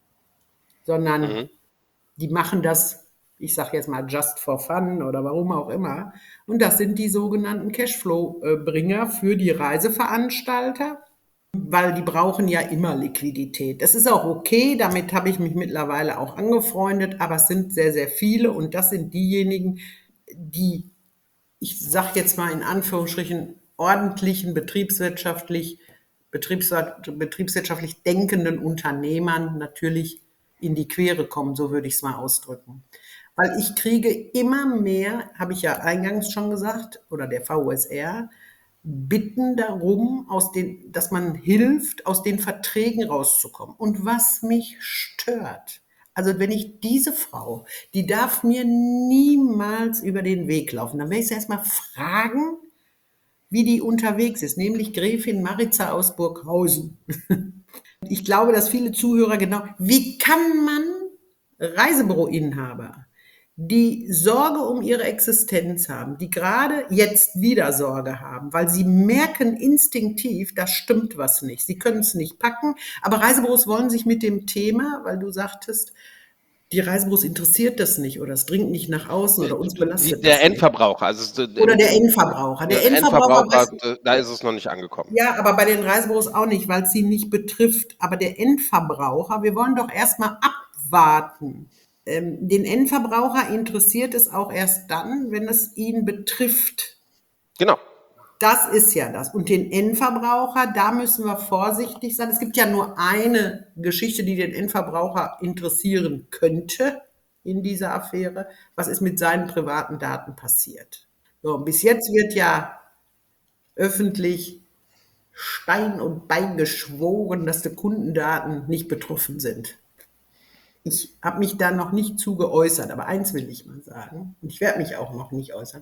G: sondern
B: Mhm.
G: die machen das, ich sage jetzt mal just for fun oder warum auch immer. Und das sind die sogenannten Cashflow-Bringer für die Reiseveranstalter, weil die brauchen ja immer Liquidität. Das ist auch okay, damit habe ich mich mittlerweile auch angefreundet, aber es sind sehr, sehr viele und das sind diejenigen, die, ich sage jetzt mal in Anführungsstrichen, ordentlichen, betriebswirtschaftlich, betriebswir- betriebswirtschaftlich denkenden Unternehmern natürlich in die Quere kommen, so würde ich es mal ausdrücken. Weil ich kriege immer mehr, habe ich ja eingangs schon gesagt, oder der V U S R, bitten darum, aus den, dass man hilft, aus den Verträgen rauszukommen. Und was mich stört, also wenn ich diese Frau, die darf mir niemals über den Weg laufen, dann werde ich sie erstmal fragen, wie die unterwegs ist, nämlich Gräfin Maritza aus Burghausen. Ich glaube, dass viele Zuhörer genau, wie kann man Reisebüroinhaber, die Sorge um ihre Existenz haben, die gerade jetzt wieder Sorge haben, weil sie merken instinktiv, da stimmt was nicht. Sie können es nicht packen, aber Reisebüros wollen sich mit dem Thema, weil du sagtest, die Reisebüros interessiert das nicht oder es dringt nicht nach außen oder uns
B: Die,
G: belastet
B: der
G: das nicht.
B: Endverbraucher, also so
G: Oder
B: im,
G: der
B: im,
G: Endverbraucher. Der
B: der
G: Endverbraucher,
B: Endverbraucher,
G: weißt
B: äh, da ist es noch nicht angekommen.
G: ja, aber bei den Reisebüros auch nicht, weil es sie nicht betrifft. Aber der Endverbraucher, wir wollen doch erstmal abwarten. Ähm, den Endverbraucher interessiert es auch erst dann, wenn es ihn betrifft.
B: Genau.
G: Das ist ja das. Und den Endverbraucher, da müssen wir vorsichtig sein. Es gibt ja nur eine Geschichte, die den Endverbraucher interessieren könnte in dieser Affäre. Was ist mit seinen privaten Daten passiert? So, bis jetzt wird ja öffentlich Stein und Bein geschworen, dass die Kundendaten nicht betroffen sind. Ich habe mich da noch nicht zu geäußert, aber eins will ich mal sagen, und ich werde mich auch noch nicht äußern.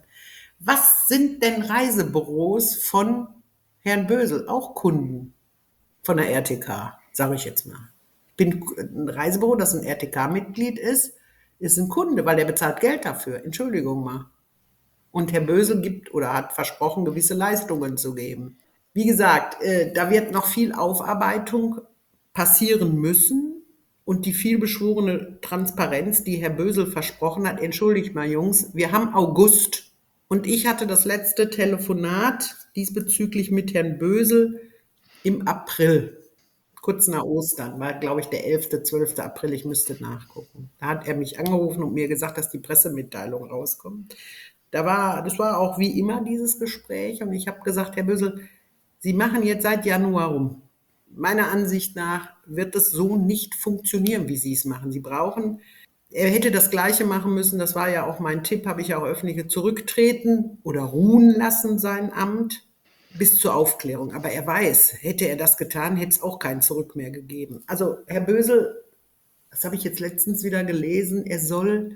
G: Was sind denn Reisebüros von Herrn Bösel, auch Kunden von der R T K, sage ich jetzt mal? Ich bin ein Reisebüro, das ein R T K-Mitglied ist, ist ein Kunde, weil der bezahlt Geld dafür. Entschuldigung mal. Und Herr Bösel gibt oder hat versprochen, gewisse Leistungen zu geben. Wie gesagt, äh, da wird noch viel Aufarbeitung passieren müssen und die vielbeschworene Transparenz, die Herr Bösel versprochen hat, entschuldigt mal Jungs, wir haben August und ich hatte das letzte Telefonat diesbezüglich mit Herrn Bösel im April, kurz nach Ostern, war glaube ich der elfte, zwölfte April, ich müsste nachgucken. Da hat er mich angerufen und mir gesagt, dass die Pressemitteilung rauskommt. Da war, das war auch wie immer dieses Gespräch und ich habe gesagt, Herr Bösel, Sie machen jetzt seit Januar rum. Meiner Ansicht nach wird es so nicht funktionieren, wie Sie es machen. Sie brauchen, er hätte das Gleiche machen müssen, das war ja auch mein Tipp, habe ich auch öffentlich zurücktreten oder ruhen lassen, sein Amt, bis zur Aufklärung. Aber er weiß, hätte er das getan, hätte es auch kein Zurück mehr gegeben. Also Herr Bösel, das habe ich jetzt letztens wieder gelesen, er soll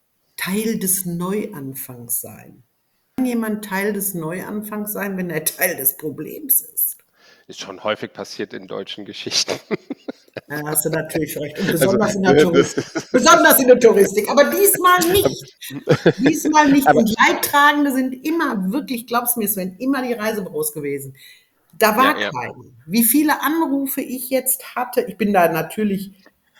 G: Teil des Neuanfangs sein. Kann jemand Teil des Neuanfangs sein, wenn er Teil des Problems ist?
B: Ist schon häufig passiert in deutschen Geschichten.
G: Da hast du natürlich recht. Und
B: Also,
G: besonders in der
B: äh,
G: Touristik.
B: das-
G: Besonders in der Touristik. Aber diesmal nicht. Diesmal nicht.
B: Aber-
G: Und Leidtragende sind immer, wirklich, glaubst du mir, es wären immer die Reisebüros gewesen. Da war
B: Ja, ja.
G: kein. Wie viele Anrufe ich jetzt hatte, ich bin da natürlich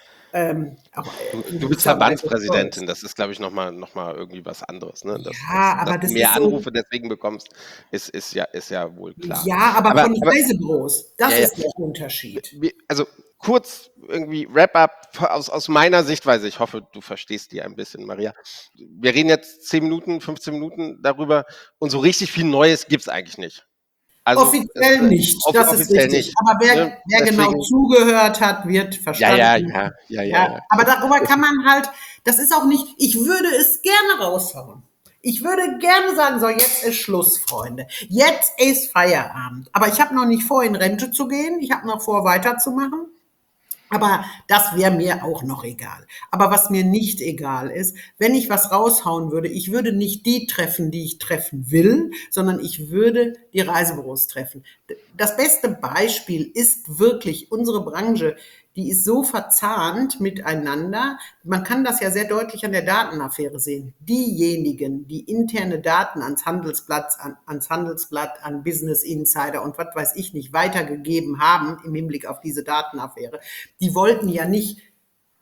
G: ähm, auch,
B: Du,
G: äh, in
B: du bist
G: gewisser Weise
B: Verbandspräsidentin,
G: stolz.
B: das ist, glaube ich, nochmal noch mal irgendwie was anderes. Ne? Dass,
G: Ja,
B: dass,
G: aber
B: dass
G: das
B: du mehr
G: ist so,
B: Anrufe deswegen bekommst, ist, ist, ja, ist ja wohl klar.
G: ja, aber,
B: Aber,
G: von
B: aber
G: Reisebüros, das
B: ja, ja.
G: ist der Unterschied.
B: Wie- also kurz irgendwie Wrap-up aus, aus meiner Sichtweise. Ich hoffe, du verstehst die ein bisschen, Maria. Wir reden jetzt zehn Minuten, fünfzehn Minuten darüber und so richtig viel Neues gibt es eigentlich nicht. Also,
G: Offiziell
B: es,
G: nicht,
B: off-
G: das ist
B: offiziell
G: richtig.
B: nicht.
G: Aber wer,
B: Ne?
G: wer genau
B: Deswegen-
G: zugehört hat, wird
B: Ja,
G: verstanden.
B: ja, ja, ja, ja,
G: Ja,
B: ja.
G: aber darüber kann man halt, das ist auch nicht, ich würde es gerne raushauen. Ich würde gerne sagen, so jetzt ist Schluss, Freunde. Jetzt ist Feierabend. Aber ich habe noch nicht vor, in Rente zu gehen. Ich habe noch vor, weiterzumachen. Aber das wäre mir auch noch egal. Aber was mir nicht egal ist, wenn ich was raushauen würde, ich würde nicht die treffen, die ich treffen will, sondern ich würde die Reisebüros treffen. Das beste Beispiel ist wirklich unsere Branche, die ist so verzahnt miteinander. Man kann das ja sehr deutlich an der Datenaffäre sehen. Diejenigen, die interne Daten ans Handelsblatt, an, ans Handelsblatt, an Business Insider und was weiß ich nicht weitergegeben haben im Hinblick auf diese Datenaffäre, die wollten ja nicht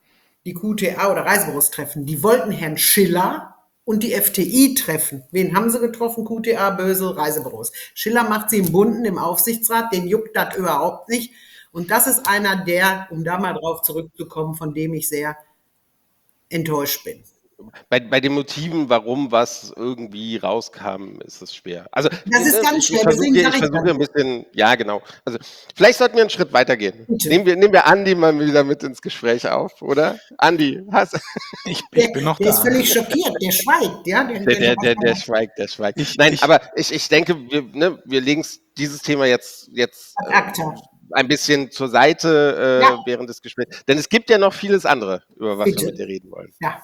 G: die Q T A oder Reisebüros treffen. Die wollten Herrn Schiller und die F T I treffen. Wen haben sie getroffen? Q T A, Bösel, Reisebüros. Schiller macht sie im Bunten im Aufsichtsrat, den juckt das überhaupt nicht. Und das ist einer der, um da mal drauf zurückzukommen, von dem ich sehr enttäuscht bin.
B: Bei, bei den Motiven, warum was irgendwie rauskam, ist es schwer. Also,
G: Das ist
B: ne,
G: ganz
B: ich,
G: schwer,
B: ich versuche
G: deswegen
B: ich
G: sag ich
B: versuche
G: das.
B: ein bisschen, ja genau. Also vielleicht sollten wir einen Schritt weitergehen.
G: Bitte.
B: Nehmen wir, nehmen wir Andi mal wieder mit ins Gespräch auf, oder? Andi, hast,
D: Ich,
G: Der,
D: ich bin noch
G: der ist
D: da.
G: völlig schockiert, der schweigt, ja. Der,
B: der, der, der, der schweigt, der schweigt.
D: Ich-
B: Nein,
D: ich-
B: aber ich, ich denke, wir, ne, wir legen dieses Thema jetzt, jetzt
G: Ad
B: äh,
G: acta.
B: ein bisschen zur Seite äh,
G: Ja.
B: während des Gesprächs. Denn es gibt ja noch vieles andere, über was
G: Bitte.
B: wir mit dir reden wollen.
G: Ja.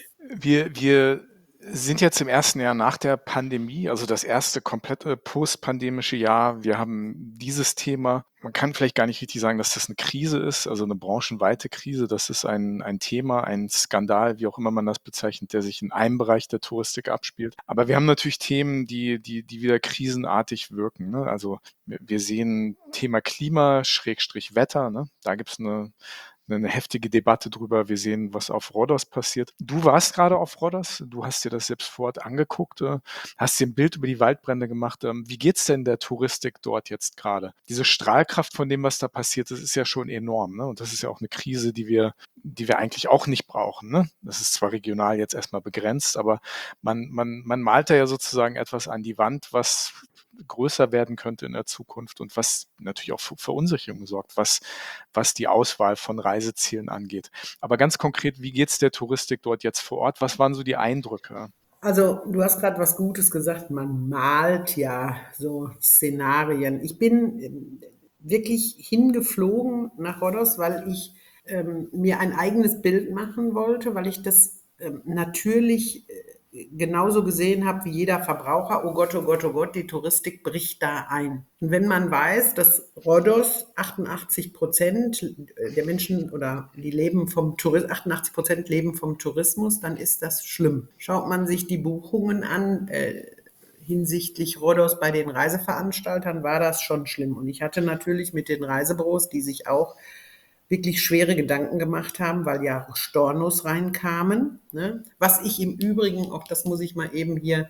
D: Wir, wir sind jetzt im ersten Jahr nach der Pandemie, also das erste komplette postpandemische Jahr. Wir haben dieses Thema, man kann vielleicht gar nicht richtig sagen, dass das eine Krise ist, also eine branchenweite Krise. Das ist ein, ein Thema, ein Skandal, wie auch immer man das bezeichnet, der sich in einem Bereich der Touristik abspielt. Aber wir haben natürlich Themen, die, die, die wieder krisenartig wirken. Ne? Also wir wir sehen Thema Klima, Schrägstrich Wetter. Ne? Da gibt es eine eine heftige Debatte drüber. Wir sehen, was auf Rhodos passiert. Du warst gerade auf Rhodos, du hast dir das selbst vor Ort angeguckt, äh, hast dir ein Bild über die Waldbrände gemacht. Ähm, Wie geht's denn der Touristik dort jetzt gerade? Diese Strahlkraft von dem, was da passiert ist, ist ja schon enorm. Ne? Und das ist ja auch eine Krise, die wir, die wir eigentlich auch nicht brauchen. Ne? Das ist zwar regional jetzt erstmal begrenzt, aber man, man, man malt da ja sozusagen etwas an die Wand, was größer werden könnte in der Zukunft und was natürlich auch für Verunsicherung sorgt, was, was die Auswahl von Reisezielen angeht. Aber ganz konkret, wie geht's der Touristik dort jetzt vor Ort? Was waren so die Eindrücke?
G: Also, du hast gerade was Gutes gesagt. Man malt ja so Szenarien. Ich bin ähm, wirklich hingeflogen nach Rhodos, weil ich ähm, mir ein eigenes Bild machen wollte, weil ich das ähm, natürlich äh, genauso gesehen habe wie jeder Verbraucher. Oh Gott, oh Gott, oh Gott, die Touristik bricht da ein. Und wenn man weiß, dass Rhodos achtundachtzig Prozent der Menschen oder die leben vom Tourismus, achtundachtzig Prozent leben vom Tourismus, dann ist das schlimm. Schaut man sich die Buchungen an, äh, hinsichtlich Rhodos bei den Reiseveranstaltern, war das schon schlimm. Und ich hatte natürlich mit den Reisebüros, die sich auch wirklich schwere Gedanken gemacht haben, weil ja Stornos reinkamen. Ne? Was ich im Übrigen, auch das muss ich mal eben hier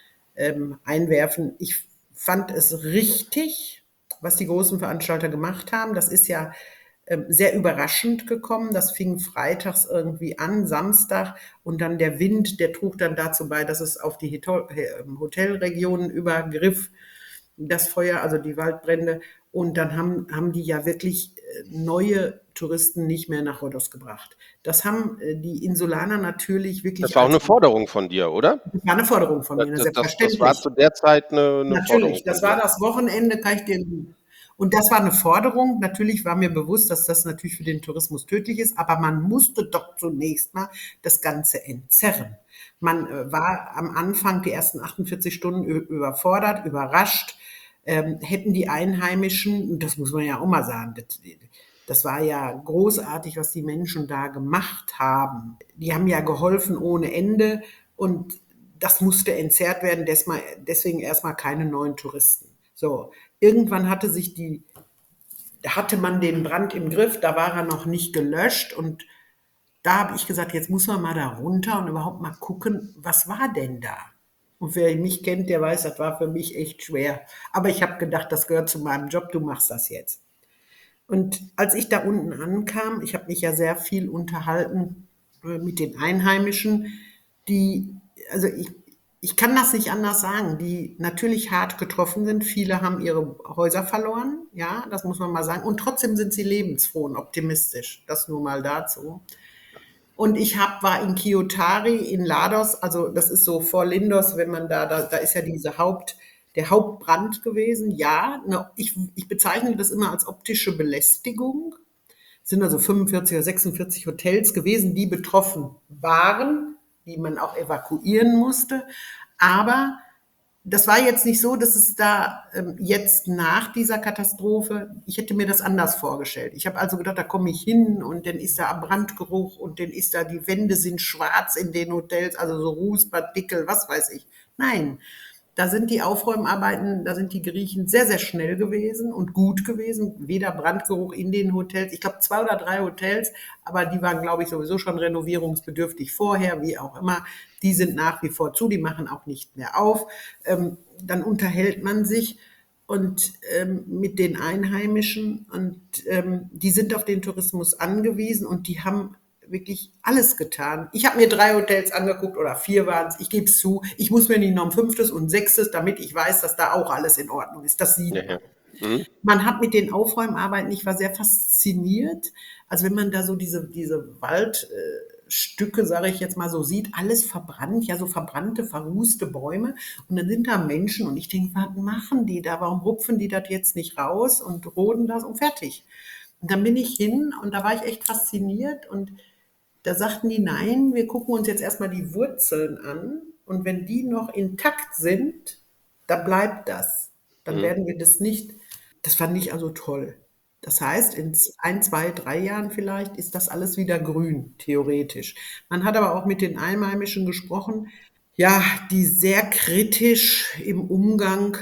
G: ähm, einwerfen, ich fand es richtig, was die großen Veranstalter gemacht haben. Das ist ja ähm, sehr überraschend gekommen. Das fing freitags irgendwie an, Samstag, und dann der Wind, der trug dann dazu bei, dass es auf die Hotel- Hotelregionen übergriff, das Feuer, also die Waldbrände. Und dann haben, haben die ja wirklich äh, neue Touristen nicht mehr nach Rhodos gebracht. Das haben äh, die Insulaner natürlich wirklich.
B: Das war auch eine
G: als-
B: Forderung von dir, oder?
G: Das war eine Forderung von mir,
B: Das, das, das
G: selbstverständlich.
B: war zu der Zeit eine, eine Forderung.
G: Natürlich, das
B: von
G: war
B: dir.
G: das Wochenende, kann ich dir. Und das war eine Forderung. Natürlich war mir bewusst, dass das natürlich für den Tourismus tödlich ist, aber man musste doch zunächst mal das Ganze entzerren. Man äh, war am Anfang die ersten achtundvierzig Stunden ü- überfordert, überrascht. Ähm, hätten die Einheimischen, und das muss man ja auch mal sagen, das, das war ja großartig, was die Menschen da gemacht haben. Die haben ja geholfen ohne Ende und das musste entzerrt werden, desmal- deswegen erstmal keine neuen Touristen. So, irgendwann hatte sich die, hatte man den Brand im Griff, da war er noch nicht gelöscht und da habe ich gesagt, jetzt muss man mal da runter und überhaupt mal gucken, was war denn da? Und wer mich kennt, der weiß, das war für mich echt schwer. Aber ich habe gedacht, das gehört zu meinem Job, du machst das jetzt. Und als ich da unten ankam, ich habe mich ja sehr viel unterhalten äh, mit den Einheimischen, die, also ich, ich kann das nicht anders sagen, die natürlich hart getroffen sind. Viele haben ihre Häuser verloren, ja, das muss man mal sagen. Und trotzdem sind sie lebensfroh und optimistisch. Das nur mal dazu. Und ich hab, war in Kiotari, in Lados, also das ist so vor Lindos, wenn man da, da, da ist ja diese Haupt, der Hauptbrand gewesen. Ja, ne, ich, ich bezeichne das immer als optische Belästigung. Es sind also fünfundvierzig oder sechsundvierzig Hotels gewesen, die betroffen waren, die man auch evakuieren musste. Aber das war jetzt nicht so, dass es da ähm, jetzt nach dieser Katastrophe, ich hätte mir das anders vorgestellt. Ich habe also gedacht, da komme ich hin und dann ist da Brandgeruch und dann ist da, die Wände sind schwarz in den Hotels, also so Rußpartikel, was weiß ich. Nein, Da sind die Aufräumarbeiten, da sind die Griechen sehr, sehr schnell gewesen und gut gewesen. Weder Brandgeruch in den Hotels, ich glaube zwei oder drei Hotels, aber die waren, glaube ich, sowieso schon renovierungsbedürftig vorher, wie auch immer. Die sind nach wie vor zu, die machen auch nicht mehr auf. Ähm, dann unterhält man sich und ähm, mit den Einheimischen und ähm, die sind auf den Tourismus angewiesen und die haben wirklich alles getan. Ich habe mir drei Hotels angeguckt oder vier waren es, ich gebe es zu. Ich muss mir nicht noch ein fünftes und sechstes, damit ich weiß, dass da auch alles in Ordnung ist. Das sieht
B: Ja,
G: man.
B: ja. Mhm.
G: Man hat mit den Aufräumarbeiten, ich war sehr fasziniert. Also wenn man da so diese, diese Waldstücke, sage ich jetzt mal so, sieht, alles verbrannt, ja so verbrannte, verrußte Bäume. Und dann sind da Menschen und ich denke, was machen die da? Warum rupfen die das jetzt nicht raus und roden das und fertig? Und dann bin ich hin und da war ich echt fasziniert und da sagten die, nein, wir gucken uns jetzt erstmal die Wurzeln an und wenn die noch intakt sind, da bleibt das. Dann
B: Mhm.
G: werden wir das nicht, das fand ich also toll. Das heißt, in ein, zwei, drei Jahren vielleicht ist das alles wieder grün, theoretisch. Man hat aber auch mit den Einheimischen gesprochen, ja, die sehr kritisch im Umgang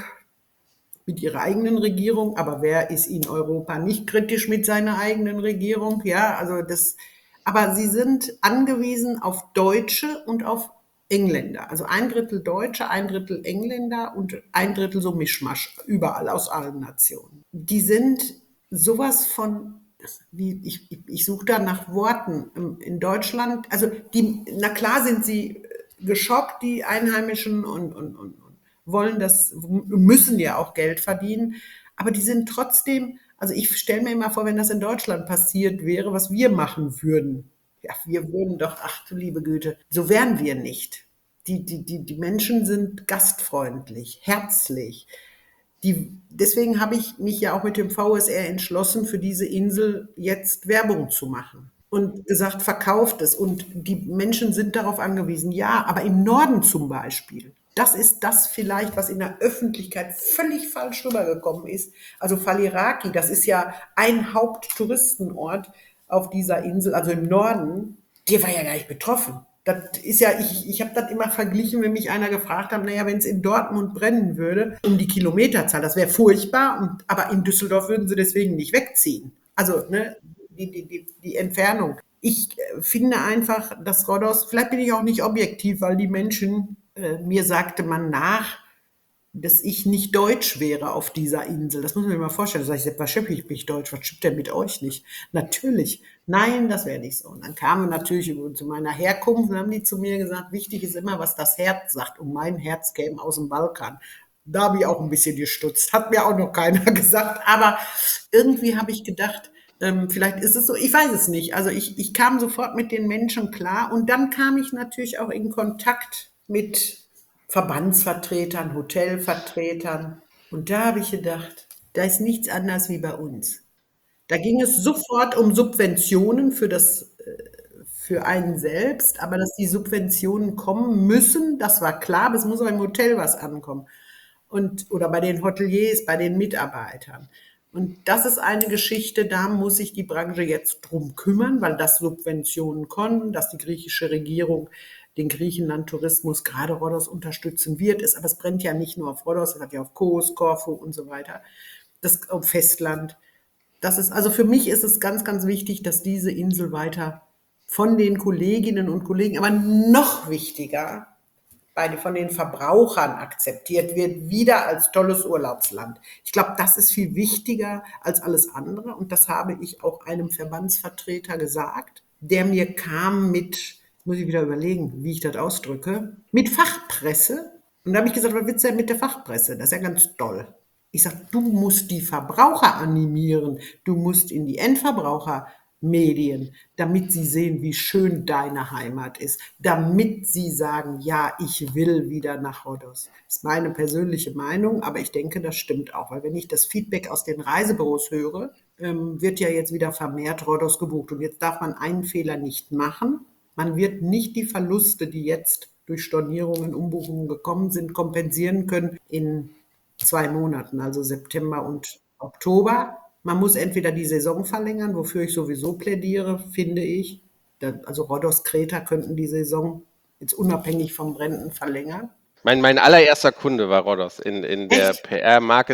G: mit ihrer eigenen Regierung, aber wer ist in Europa nicht kritisch mit seiner eigenen Regierung? Ja, also das, aber sie sind angewiesen auf Deutsche und auf Engländer. Also ein Drittel Deutsche, ein Drittel Engländer und ein Drittel so Mischmasch, überall aus allen Nationen. Die sind sowas von, wie, ich, ich, ich suche da nach Worten in Deutschland, also die, na klar sind sie geschockt, die Einheimischen und, und, und wollen das, müssen ja auch Geld verdienen, aber die sind trotzdem, also ich stelle mir immer vor, wenn das in Deutschland passiert wäre, was wir machen würden. Ja, wir würden doch, ach du liebe Güte, so wären wir nicht. Die, die, die, die Menschen sind gastfreundlich, herzlich. Die, deswegen habe ich mich ja auch mit dem V S R entschlossen, für diese Insel jetzt Werbung zu machen. Und gesagt, verkauft es. Und die Menschen sind darauf angewiesen. Ja, aber im Norden zum Beispiel, das ist das vielleicht, was in der Öffentlichkeit völlig falsch rübergekommen ist. Also Faliraki, das ist ja ein Haupttouristenort auf dieser Insel, also im Norden, der war ja gar nicht betroffen. Das ist ja, ich, ich habe das immer verglichen, wenn mich einer gefragt hat, naja, wenn es in Dortmund brennen würde, um die Kilometerzahl, das wäre furchtbar, und, aber in Düsseldorf würden sie deswegen nicht wegziehen. Also ne, die, die, die, die Entfernung. Ich äh, finde einfach, dass Rhodos, vielleicht bin ich auch nicht objektiv, weil die Menschen, äh, mir sagte man nach, dass ich nicht deutsch wäre auf dieser Insel. Das muss man sich mal vorstellen. Da sage ich, Sepp, was schimpfe ich, bin ich deutsch? Was stimmt denn mit euch nicht? Natürlich. Nein, das wäre nicht so. Und dann kamen natürlich zu meiner Herkunft und haben die zu mir gesagt, wichtig ist immer, was das Herz sagt. Und mein Herz käme aus dem Balkan. Da habe ich auch ein bisschen gestutzt. Hat mir auch noch keiner gesagt. Aber irgendwie habe ich gedacht, ähm, vielleicht ist es so, ich weiß es nicht. Also ich, ich kam sofort mit den Menschen klar. Und dann kam ich natürlich auch in Kontakt mit Verbandsvertretern, Hotelvertretern. Und da habe ich gedacht, da ist nichts anders wie bei uns. Da ging es sofort um Subventionen für das, äh, für einen selbst, aber dass die Subventionen kommen müssen, das war klar, aber es muss auch im Hotel was ankommen. Und, oder bei den Hoteliers, bei den Mitarbeitern. Und das ist eine Geschichte, da muss sich die Branche jetzt drum kümmern, weil das Subventionen kommen, dass die griechische Regierung den Griechenland-Tourismus, gerade Rhodos, unterstützen wird. Es, aber es brennt ja nicht nur auf Rhodos, es hat ja auf Kos, Korfu und so weiter, das auf Festland. Das ist, also für mich ist es ganz, ganz wichtig, dass diese Insel weiter von den Kolleginnen und Kollegen, aber noch wichtiger, bei, von den Verbrauchern akzeptiert wird, wieder als tolles Urlaubsland. Ich glaube, das ist viel wichtiger als alles andere. Und das habe ich auch einem Verbandsvertreter gesagt, der mir kam mit, muss ich wieder überlegen, wie ich das ausdrücke, mit Fachpresse. Und da habe ich gesagt, was willst du denn mit der Fachpresse? Das ist ja ganz toll. Ich sage, du musst die Verbraucher animieren. Du musst in die Endverbrauchermedien, damit sie sehen, wie schön deine Heimat ist. Damit sie sagen, ja, ich will wieder nach Rhodos. Das ist meine persönliche Meinung, aber ich denke, das stimmt auch. Weil wenn ich das Feedback aus den Reisebüros höre, ähm, wird ja jetzt wieder vermehrt Rhodos gebucht. Und jetzt darf man einen Fehler nicht machen. Man wird nicht die Verluste, die jetzt durch Stornierungen, Umbuchungen gekommen sind, kompensieren können in zwei Monaten, also September und Oktober. Man muss entweder die Saison verlängern, wofür ich sowieso plädiere, finde ich. Also Rhodos, Kreta könnten die Saison jetzt unabhängig vom Bränden verlängern.
B: Mein, mein allererster Kunde war Rhodos in, in der
G: Echt?
B: P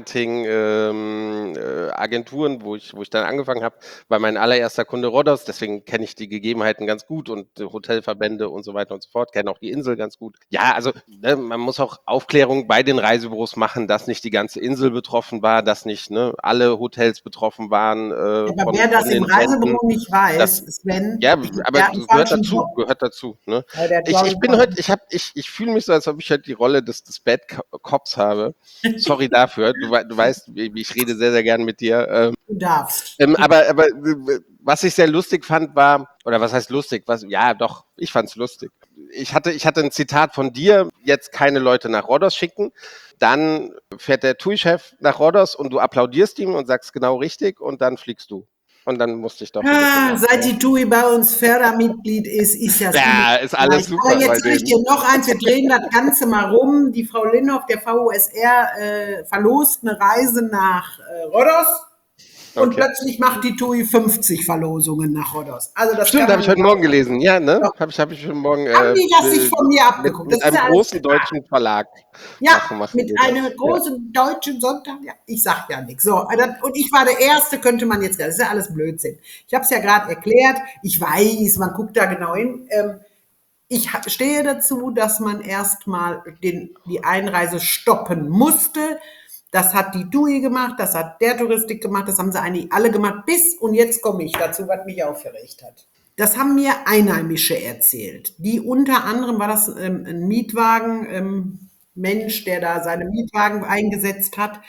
B: R-Marketing-Agenturen, wo ich, wo ich dann angefangen habe, war mein allererster Kunde Rhodos. Deswegen kenne ich die Gegebenheiten ganz gut und äh, Hotelverbände und so weiter und so fort, kenne auch die Insel ganz gut. Ja, also ne, man muss auch Aufklärung bei den Reisebüros machen, dass nicht die ganze Insel betroffen war, dass nicht ne, alle Hotels betroffen waren äh,
G: Aber
B: von,
G: wer das
B: von
G: im
B: den Wänden.
G: Reisebüro nicht weiß,
B: Das,
G: Sven,
B: ja,
G: ich glaube,
B: aber
G: der hat einen
B: gehört
G: falschen
B: dazu,
G: Job.
B: gehört dazu. Ne?
G: Ja, der hat,
B: Ich,
G: glaube
B: ich
G: ich,
B: bin heute, ich habe, ich, ich fühle mich so, als ob ich halt die Rolle des, des Bad Cops habe. Sorry dafür. Du, wei- du weißt, wie- wie ich rede sehr, sehr gern mit dir. Ähm,
G: du darfst.
B: ähm, aber, aber äh, was ich sehr lustig fand, war, oder was heißt lustig? Was, ja, doch, ich fand's lustig. Ich hatte, ich hatte ein Zitat von dir, jetzt keine Leute nach Rhodos schicken. Dann fährt der T U I-Chef nach Rhodos und du applaudierst ihm und sagst genau richtig und dann fliegst du. Und dann musste ich doch ein bisschen
G: Ah,
B: lachen.
G: seit die T U I bei uns Fördermitglied ist, ist das
B: Ja,
G: immer
B: ist alles
G: gleich. Aber
B: super bei
G: jetzt sage ich
B: denen.
G: dir noch eins, wir drehen das Ganze mal rum. Die Frau Linhoff, der V U S R, äh, verlost eine Reise nach äh, Rhodos und
B: Okay.
G: plötzlich macht die T U I fünfzig Verlosungen nach Rhodos. Also das
B: Stimmt,
G: kann
B: habe ich
G: man
B: heute Morgen gelesen. Ja, ne?
G: doch.
B: Habe ich, hab ich heute Morgen
G: Haben
B: äh,
G: die das sich von mir
B: mit,
G: abgeguckt?
B: mit
G: Das ist
B: einem
G: ja alles
B: großen
G: klar.
B: deutschen Verlag
G: Ja,
B: machen, machen
G: mit
B: die das.
G: einem
B: Ja.
G: großen deutschen Sonntag. Ja, ich sag ja nichts. So, das- und ich war der Erste, könnte man jetzt, das ist ja alles Blödsinn. Ich habe es ja gerade erklärt. Ich weiß, man guckt da genau hin. Ähm, ich ha- stehe dazu, dass man erstmal den, die Einreise stoppen musste. Das hat die T U I gemacht, das hat der Touristik gemacht, das haben sie eigentlich alle gemacht, bis, und jetzt komme ich dazu, was mich aufgeregt hat. Das haben mir Einheimische erzählt, die unter anderem, war das ähm, ein Mietwagen, ähm, Mensch, der da seine Mietwagen eingesetzt hat.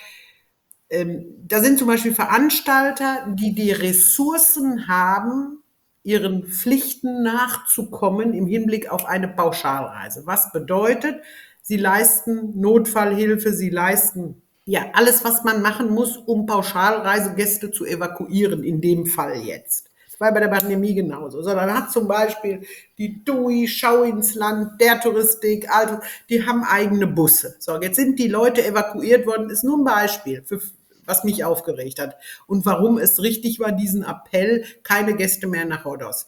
G: Ähm, da sind zum Beispiel Veranstalter, die die Ressourcen haben, ihren Pflichten nachzukommen im Hinblick auf eine Pauschalreise. Was bedeutet, sie leisten Notfallhilfe, sie leisten ja alles, was man machen muss, um Pauschalreisegäste zu evakuieren, in dem Fall jetzt. Das war bei der Pandemie genauso. Sondern hat zum Beispiel die T U I, Schau ins Land, der Touristik, also die haben eigene Busse. So, jetzt sind die Leute evakuiert worden, ist nur ein Beispiel, für, was mich aufgeregt hat. Und warum es richtig war, diesen Appell, keine Gäste mehr nach Rhodos.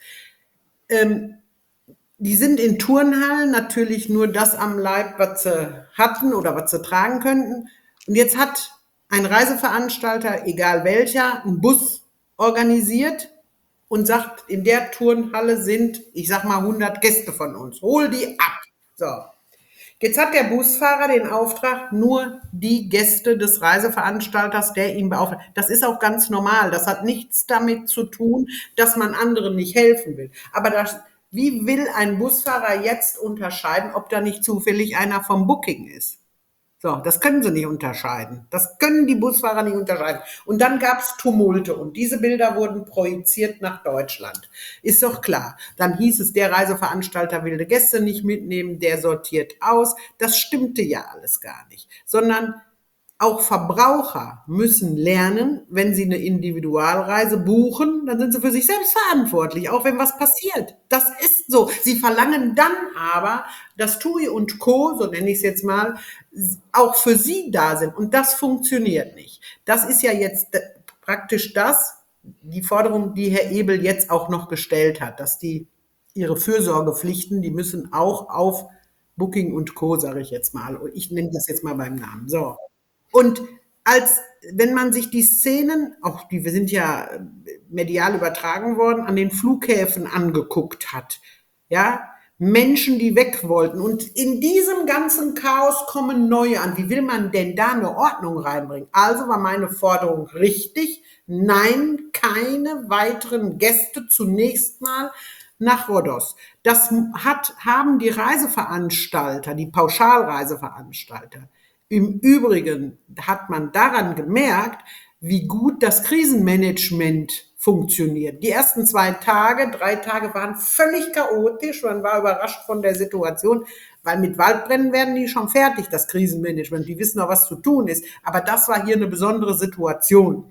G: Ähm, die sind in Turnhallen natürlich nur das am Leib, was sie hatten oder was sie tragen könnten. Und jetzt hat ein Reiseveranstalter, egal welcher, einen Bus organisiert und sagt, in der Turnhalle sind, ich sag mal, hundert Gäste von uns. Hol die ab. So. Jetzt hat der Busfahrer den Auftrag, nur die Gäste des Reiseveranstalters, der ihn beauftragt. Das ist auch ganz normal. Das hat nichts damit zu tun, dass man anderen nicht helfen will. Aber das, wie will ein Busfahrer jetzt unterscheiden, ob da nicht zufällig einer vom Booking ist? So, das können sie nicht unterscheiden. Das können die Busfahrer nicht unterscheiden. Und dann gab es Tumulte und diese Bilder wurden projiziert nach Deutschland. Ist doch klar. Dann hieß es, der Reiseveranstalter will die Gäste nicht mitnehmen, der sortiert aus. Das stimmte ja alles gar nicht. Sondern auch Verbraucher müssen lernen, wenn sie eine Individualreise buchen, dann sind sie für sich selbst verantwortlich, auch wenn was passiert. Das ist so. Sie verlangen dann aber, dass T U I und Co., so nenne ich es jetzt mal, auch für sie da sind. Und das funktioniert nicht. Das ist ja jetzt praktisch das, die Forderung, die Herr Ebel jetzt auch noch gestellt hat, dass die ihre Fürsorgepflichten, die müssen auch auf Booking und Co., sage ich jetzt mal. Und ich nenne das jetzt mal beim Namen. So. Und als, wenn man sich die Szenen, auch die, wir sind ja medial übertragen worden, an den Flughäfen angeguckt hat, ja, Menschen, die weg wollten. Und in diesem ganzen Chaos kommen neue an. Wie will man denn da eine Ordnung reinbringen? Also war meine Forderung richtig. Nein, keine weiteren Gäste zunächst mal nach Rhodos. Das hat, haben die Reiseveranstalter, die Pauschalreiseveranstalter. Im Übrigen hat man daran gemerkt, wie gut das Krisenmanagement funktioniert. Die ersten zwei Tage, drei Tage waren völlig chaotisch. Man war überrascht von der Situation, weil mit Waldbränden werden die schon fertig, das Krisenmanagement. Die wissen auch, was zu tun ist. Aber das war hier eine besondere Situation.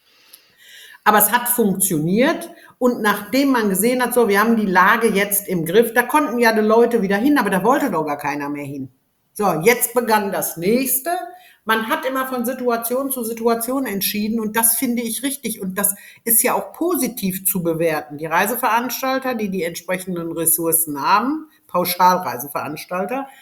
G: Aber es hat funktioniert. Und nachdem man gesehen hat, so, wir haben die Lage jetzt im Griff, da konnten ja die Leute wieder hin, aber da wollte doch gar keiner mehr hin. So, jetzt begann das nächste. Man hat immer von Situation zu Situation entschieden und das finde ich richtig und das ist ja auch positiv zu bewerten. Die Reiseveranstalter, die die entsprechenden Ressourcen haben, Pauschalreiseveranstalter,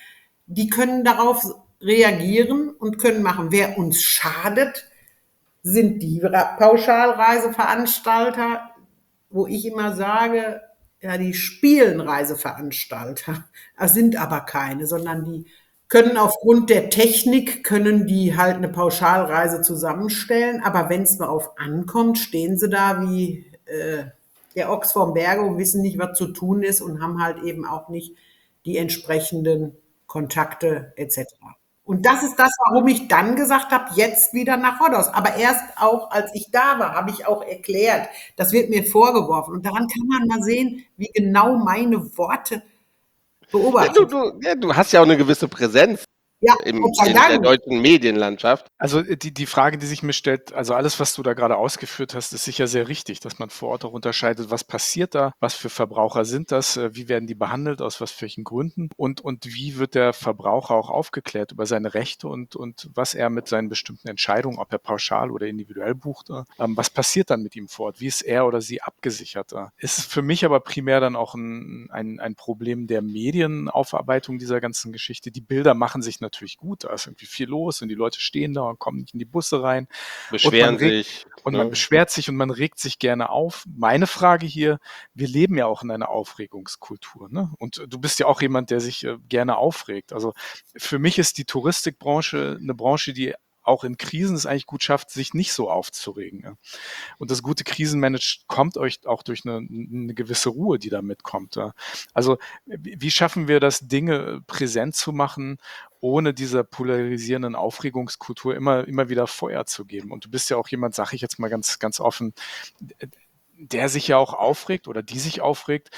G: die können darauf reagieren und können machen. Wer uns schadet, sind die Ra- Pauschalreiseveranstalter, wo ich immer sage, ja, die spielen Reiseveranstalter, das sind aber keine, sondern die können aufgrund der Technik, können die halt eine Pauschalreise zusammenstellen, aber wenn es darauf ankommt, stehen sie da wie äh, der Ochs vom Berge und wissen nicht, was zu tun ist und haben halt eben auch nicht die entsprechenden Kontakte et cetera. Und das ist das, warum ich dann gesagt habe, jetzt wieder nach Rhodos. Aber erst auch, als ich da war, habe ich auch erklärt, das wird mir vorgeworfen. Und daran kann man mal sehen, wie genau meine Worte
B: Ja,
G: beobachtet
B: du, du, ja, du hast ja auch eine gewisse Präsenz
G: Ja,
B: im,
G: Gott sei
B: in der
G: Dank.
B: deutschen Medienlandschaft.
D: Also äh, die, die Frage, die sich mir stellt, also alles, was du da gerade ausgeführt hast, ist sicher sehr richtig, dass man vor Ort auch unterscheidet, was passiert da, was für Verbraucher sind das, äh, wie werden die behandelt, aus was für welchen Gründen und, und wie wird der Verbraucher auch aufgeklärt über seine Rechte und, und was er mit seinen bestimmten Entscheidungen, ob er pauschal oder individuell bucht, äh, ähm, was passiert dann mit ihm vor Ort, wie ist er oder sie abgesichert. Äh. Ist für mich aber primär dann auch ein, ein, ein Problem der Medienaufarbeitung dieser ganzen Geschichte. Die Bilder machen sich natürlich gut, da ist irgendwie viel los und die Leute stehen da und kommen nicht in die Busse rein.
B: Beschweren
D: und man regt,
B: sich.
D: Und
B: ne?
D: man beschwert sich und man regt sich gerne auf. Meine Frage hier, wir leben ja auch in einer Aufregungskultur. Ne? Und du bist ja auch jemand, der sich äh, gerne aufregt. Also für mich ist die Touristikbranche eine Branche, die auch in Krisen es eigentlich gut schafft, sich nicht so aufzuregen. Ja. Und das gute Krisenmanagement kommt euch auch durch eine, eine gewisse Ruhe, die da mitkommt. Ja. Also wie wie schaffen wir das, Dinge präsent zu machen, ohne dieser polarisierenden Aufregungskultur immer, immer wieder Feuer zu geben? Und du bist ja auch jemand, sage ich jetzt mal ganz, ganz offen, der sich ja auch aufregt oder die sich aufregt,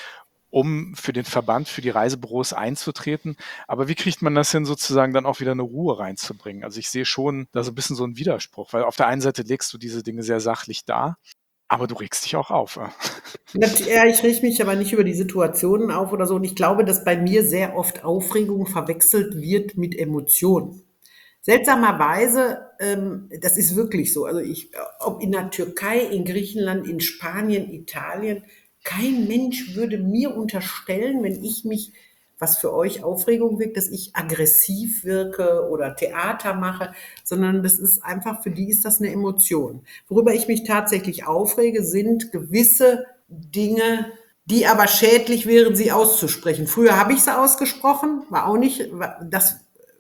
D: um für den Verband, für die Reisebüros einzutreten. Aber wie kriegt man das hin, sozusagen dann auch wieder eine Ruhe reinzubringen? Also ich sehe schon da so ein bisschen so einen Widerspruch, weil auf der einen Seite legst du diese Dinge sehr sachlich dar, aber du regst dich auch auf. Ja.
G: Nat- Ja, ich reg mich aber nicht über die Situationen auf oder so. Und ich glaube, dass bei mir sehr oft Aufregung verwechselt wird mit Emotionen. Seltsamerweise, ähm, das ist wirklich so. Also ich, ob in der Türkei, in Griechenland, in Spanien, Italien, kein Mensch würde mir unterstellen, wenn ich mich, was für euch Aufregung wirkt, dass ich aggressiv wirke oder Theater mache, sondern das ist einfach, für die ist das eine Emotion. Worüber ich mich tatsächlich aufrege, sind gewisse Dinge, die aber schädlich wären, sie auszusprechen. Früher habe ich sie ausgesprochen, war auch nicht, war- das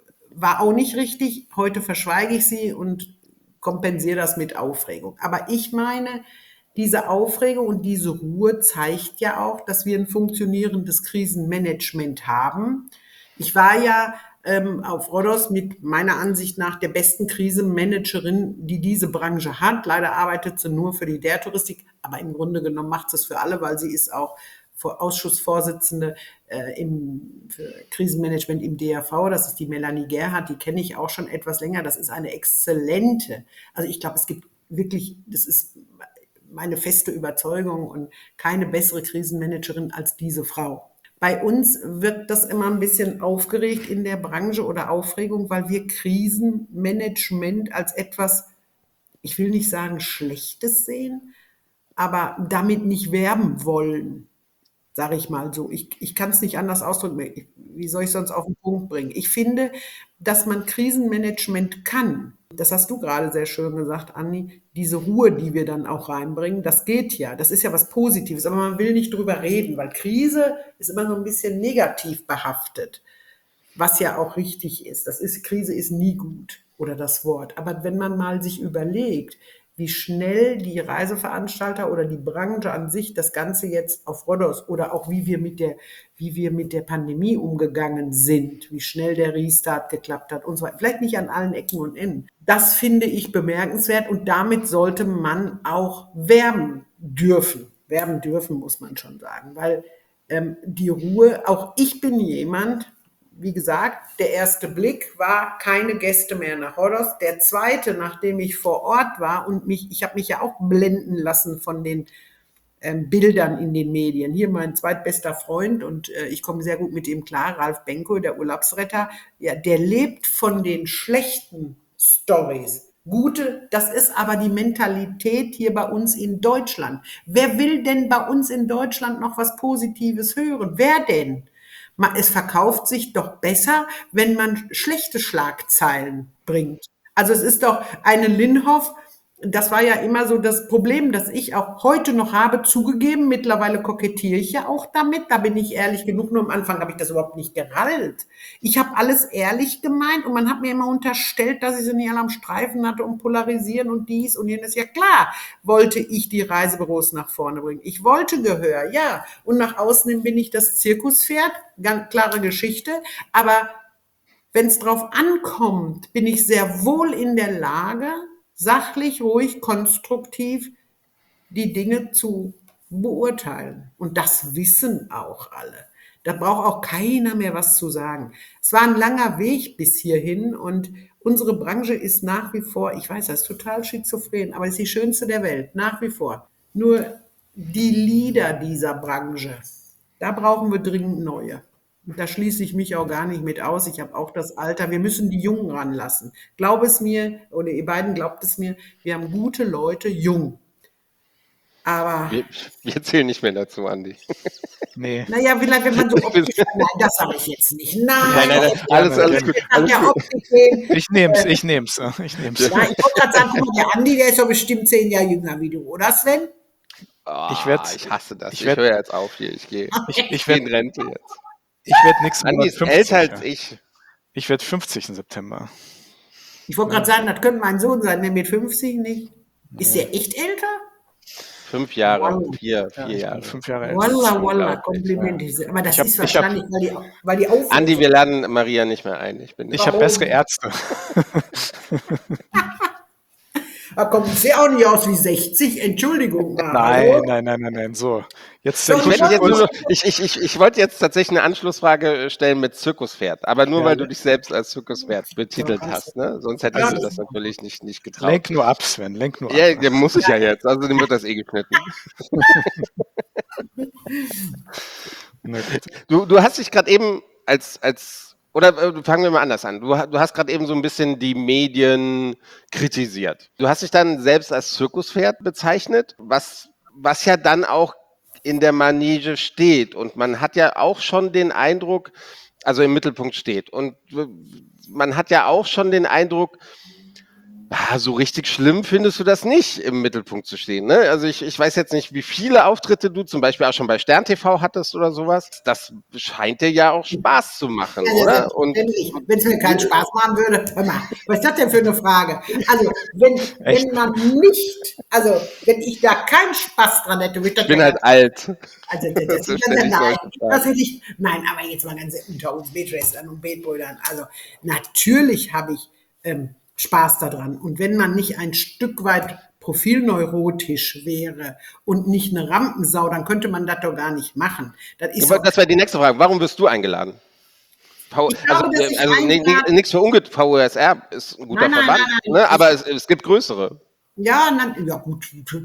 G: war auch nicht richtig. Heute verschweige ich sie und kompensiere das mit Aufregung. Aber ich meine, diese Aufregung und diese Ruhe zeigt ja auch, dass wir ein funktionierendes Krisenmanagement haben. Ich war ja ähm, auf Rhodos mit meiner Ansicht nach der besten Krisenmanagerin, die diese Branche hat. Leider arbeitet sie nur für die D E R-Touristik, aber im Grunde genommen macht sie es für alle, weil sie ist auch Vor- Ausschussvorsitzende äh, im für Krisenmanagement im D R V. Das ist die Melanie Gerhardt, die kenne ich auch schon etwas länger. Das ist eine exzellente. Also ich glaube, es gibt wirklich, das ist meine feste Überzeugung und keine bessere Krisenmanagerin als diese Frau. Bei uns wird das immer ein bisschen aufgeregt in der Branche oder Aufregung, weil wir Krisenmanagement als etwas, ich will nicht sagen Schlechtes sehen, aber damit nicht werben wollen, sage ich mal so. Ich, ich kann es nicht anders ausdrücken. Ich- Wie soll ich sonst auf den Punkt bringen? Ich finde, dass man Krisenmanagement kann. Das hast du gerade sehr schön gesagt, Anni. Diese Ruhe, die wir dann auch reinbringen, das geht ja. Das ist ja was Positives. Aber man will nicht drüber reden, weil Krise ist immer so ein bisschen negativ behaftet. Was ja auch richtig ist. Das ist, Krise ist nie gut oder das Wort. Aber wenn man mal sich überlegt, wie schnell die Reiseveranstalter oder die Branche an sich das Ganze jetzt auf Rhodos oder auch wie wir mit der, wie wir mit der Pandemie umgegangen sind, wie schnell der Restart geklappt hat und so weiter. Vielleicht nicht an allen Ecken und Enden. Das finde ich bemerkenswert und damit sollte man auch werben dürfen. Werben dürfen, muss man schon sagen, weil ähm, die Ruhe, auch ich bin jemand, wie gesagt, der erste Blick war keine Gäste mehr nach Rhodos. Der zweite, nachdem ich vor Ort war und mich, ich habe mich ja auch blenden lassen von den ähm, Bildern in den Medien. Hier mein zweitbester Freund und äh, ich komme sehr gut mit ihm klar, Ralf Benko, der Urlaubsretter, ja, der lebt von den schlechten Stories. Gute, das ist aber die Mentalität hier bei uns in Deutschland. Wer will denn bei uns in Deutschland noch was Positives hören? Wer denn? Ma- Es verkauft sich doch besser, wenn man schlechte Schlagzeilen bringt. Also es ist doch eine Linhoff, das war ja immer so das Problem, das ich auch heute noch habe, zugegeben. Mittlerweile kokettiere ich ja auch damit. Da bin ich ehrlich genug. Nur am Anfang habe ich das überhaupt nicht gerallt. Ich habe alles ehrlich gemeint und man hat mir immer unterstellt, dass ich sie nicht alle am Streifen hatte und polarisieren und dies und jenes. Ja klar, wollte ich die Reisebüros nach vorne bringen. Ich wollte Gehör, ja. Und nach außen hin bin ich das Zirkuspferd. Ganz klare Geschichte. Aber wenn es drauf ankommt, bin ich sehr wohl in der Lage, sachlich, ruhig, konstruktiv die Dinge zu beurteilen. Und das wissen auch alle. Da braucht auch keiner mehr was zu sagen. Es war ein langer Weg bis hierhin und unsere Branche ist nach wie vor, ich weiß, das ist total schizophren, aber es ist die schönste der Welt, nach wie vor. Nur die Leader dieser Branche, da brauchen wir dringend neue. Und da schließe ich mich auch gar nicht mit aus. Ich habe auch das Alter. Wir müssen die Jungen ranlassen. Glaub es mir, oder ihr beiden glaubt es mir, wir haben gute Leute, jung. Aber,
B: Wir, wir zählen nicht mehr dazu, Andi.
D: Nee.
G: naja, vielleicht, wenn man so optisch, nein, das sage ich jetzt nicht. Nein,
B: Nein, nein, nein, alles, alles gut.
G: Nach
B: Alles
G: der
B: gut.
G: Optik gehen.
D: Ich nehm's, ich nehm's, äh, ich nehm's.
G: Ja, ich wollte gerade sagen, guck mal, der Andi, der ist doch bestimmt zehn Jahre jünger wie du, oder Sven?
B: Ah,
D: Ich werd-
B: ich hasse das.
D: ich
B: Ich,
D: werd-
B: höre jetzt auf hier. Ich gehe
D: Ich, ich
B: ich geh
D: werde
B: in Rente jetzt.
D: ich werd nächsten
B: Andi
D: Monat
B: ist
D: fünfzig.
B: älter als
D: ja.
B: ich.
D: Ich werde fünfzig im September.
G: Ich wollte gerade sagen, das könnte mein Sohn sein, der mit fünfzig nicht. Ist der echt älter?
B: Fünf Jahre,
G: Wow.
B: vier, vier
D: Ja, ich bin
B: Jahre.
D: fünf Jahre älter.
G: Wallah, wallah,
B: unglaublich,
G: Komplimente. Aber das
D: Ich hab-
G: ist
D: ich hab-
G: wahrscheinlich, weil die, weil die Aufwärts-
B: Andi, wir laden Maria nicht mehr ein. Ich bin nicht.
D: Ich habe
G: Warum?
D: bessere Ärzte.
G: Da kommt ich sehe auch nicht aus wie sechzig, Entschuldigung. mal,
D: Nein,
G: hallo?
D: nein, nein, nein, nein. So, jetzt
G: Doch,
B: Ich,
D: zum
B: möchte jetzt
D: Schluss.
B: nur, ich, ich, ich, ich wollte jetzt tatsächlich eine Anschlussfrage stellen mit Zirkuspferd, aber nur
D: Ja,
B: weil du
D: le-
B: dich selbst als Zirkuspferd betitelt hast, ne? Sonst hättest
G: Ja,
B: du
G: das-
B: das natürlich nicht, nicht getraut.
D: Lenk nur ab, Sven, lenk nur ab.
B: Ja, der muss ich ja jetzt, also dem wird das eh geschnitten.
D: Na gut.
B: Du, du hast dich gerade eben als, als oder äh, fangen wir mal anders an. Du, ha- du hast gerade eben so ein bisschen die Medien kritisiert. Du hast dich dann selbst als Zirkuspferd bezeichnet, was, was ja dann auch in der Manege steht. Und man hat ja auch schon den Eindruck, also im Mittelpunkt steht. Und äh, man hat ja auch schon den Eindruck, ah, so richtig schlimm findest du das nicht, im Mittelpunkt zu stehen. Ne? Also ich, ich weiß jetzt nicht, wie viele Auftritte du zum Beispiel auch schon bei Stern T V hattest oder sowas. Das scheint dir ja auch Spaß zu machen,
G: Ja,
B: oder? Und
G: wenn es mir keinen Spaß machen würde, hör mal, was ist das denn für eine Frage? Also, wenn, wenn man nicht, also, wenn ich da keinen Spaß dran hätte, würde ich das
B: ich bin
G: ja
B: halt alt.
G: Also das, das,
B: So
G: das,
B: stell ich
G: nein,
B: solche Fragen.
G: das hätte ich, nein, aber jetzt mal ganz unter uns Beetschwestern und Betbrüdern. Also natürlich habe ich ähm, Spaß daran. Und wenn man nicht ein Stück weit profilneurotisch wäre und nicht eine Rampensau, dann könnte man das doch gar nicht machen. Das ist
B: Aber
G: doch,
B: das wäre die nächste Frage. Warum wirst du eingeladen? V
G: Ich glaube,
B: also
G: dass ich
B: also
G: eingeladen-
B: nichts für ungut. V U S R ist ein guter
G: Nein, nein,
B: Verband,
G: nein, nein.
B: ne? Aber es, es gibt größere.
G: ja, na, ja gut.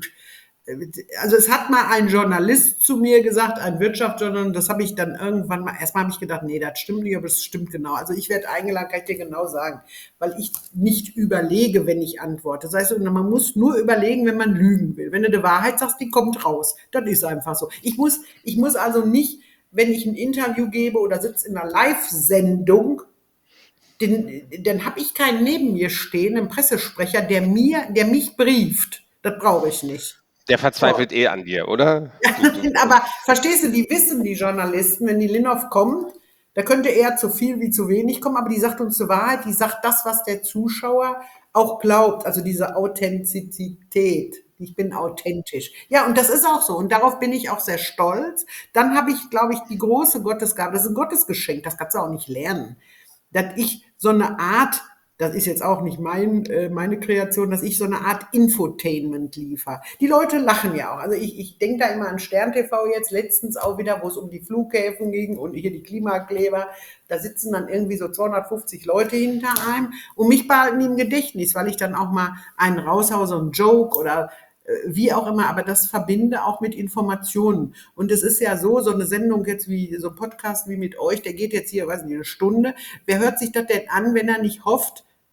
G: Also es hat mal ein Journalist zu mir gesagt, ein Wirtschaftsjournalist, das habe ich dann irgendwann mal, erstmal habe ich gedacht, nee, das stimmt nicht, aber es stimmt genau. Also ich werde eingeladen, kann ich dir genau sagen, weil ich nicht überlege, wenn ich antworte. Das heißt, man muss nur überlegen, wenn man lügen will. Wenn du die Wahrheit sagst, die kommt raus. Das ist einfach so. Ich muss, ich muss also nicht, wenn ich ein Interview gebe oder sitze in einer Live-Sendung, den, dann habe ich keinen neben mir stehen, einen Pressesprecher, der mir, der mich brieft. Das brauche ich nicht.
B: Der verzweifelt eh an dir, oder?
G: Aber verstehst du, die wissen, die Journalisten, wenn die Linhoff kommt, da könnte eher zu viel wie zu wenig kommen, aber die sagt uns die Wahrheit, die sagt das, was der Zuschauer auch glaubt, also diese Authentizität. Ich bin authentisch. Ja, und das ist auch so. Und darauf bin ich auch sehr stolz. Dann habe ich, glaube ich, die große Gottesgabe, das ist ein Gottesgeschenk, das kannst du auch nicht lernen, dass ich so eine Art, das ist jetzt auch nicht mein, äh, meine Kreation, dass ich so eine Art Infotainment liefere. Die Leute lachen ja auch. Also ich, ich denke da immer an Stern T V jetzt, letztens auch wieder, wo es um die Flughäfen ging und hier die Klimakleber. Da sitzen dann irgendwie so zweihundertfünfzig Leute hinter einem und mich behalten die im Gedächtnis, weil ich dann auch mal einen raushaue, so einen Joke oder äh, wie auch immer, aber das verbinde auch mit Informationen. Und es ist ja so, so eine Sendung jetzt wie, so ein Podcast wie mit euch, der geht jetzt hier, weiß nicht, eine Stunde. Wer hört sich das denn an, wenn er nicht hofft,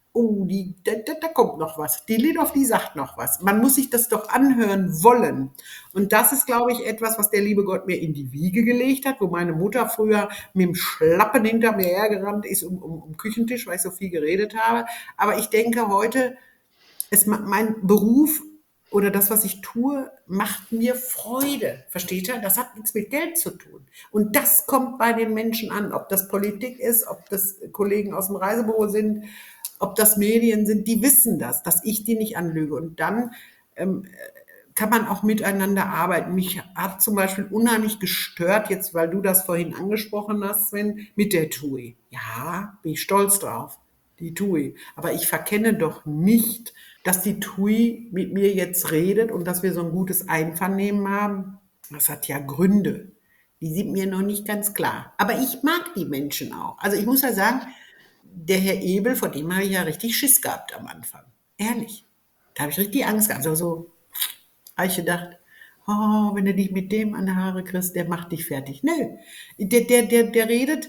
G: oh, die, da, da, da kommt noch was. Die Linhoff, die sagt noch was. Man muss sich das doch anhören wollen. Und das ist, glaube ich, etwas, was der liebe Gott mir in die Wiege gelegt hat, wo meine Mutter früher mit dem Schlappen hinter mir hergerannt ist um, um, um Küchentisch, weil ich so viel geredet habe. Aber ich denke heute, es, mein Beruf oder das, was ich tue, macht mir Freude. Versteht ihr? Das hat nichts mit Geld zu tun. Und das kommt bei den Menschen an. Ob das Politik ist, ob das Kollegen aus dem Reisebüro sind, ob das Medien sind, die wissen das, dass ich die nicht anlüge. Und dann ähm, kann man auch miteinander arbeiten. Mich hat zum Beispiel unheimlich gestört, jetzt weil du das vorhin angesprochen hast, Sven, mit der T U I. Ja, bin ich stolz drauf, die T U I. Aber ich verkenne doch nicht, dass die T U I mit mir jetzt redet und dass wir so ein gutes Einvernehmen haben. Das hat ja Gründe. Die sind mir noch nicht ganz klar. Aber ich mag die Menschen auch. Also ich muss ja sagen, der Herr Ebel, vor dem habe ich ja richtig Schiss gehabt am Anfang. Ehrlich. Da habe ich richtig Angst gehabt. Also so habe ich gedacht, oh, wenn du dich mit dem an die Haare kriegst, der macht dich fertig. Nö, der, der, der, der redet,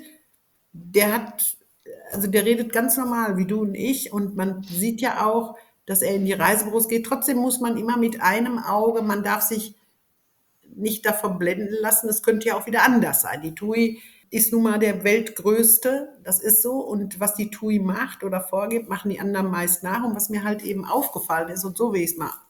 G: der hat, also der redet ganz normal, wie du und ich. Und man sieht ja auch, dass er in die Reisebüros geht. Trotzdem muss man immer mit einem Auge, man darf sich nicht davon blenden lassen, es könnte ja auch wieder anders sein. Die T U I ist nun mal der weltgrößte, das ist so. Und was die T U I macht oder vorgibt, machen die anderen meist nach. Und was mir halt eben aufgefallen ist, und so will ich es mal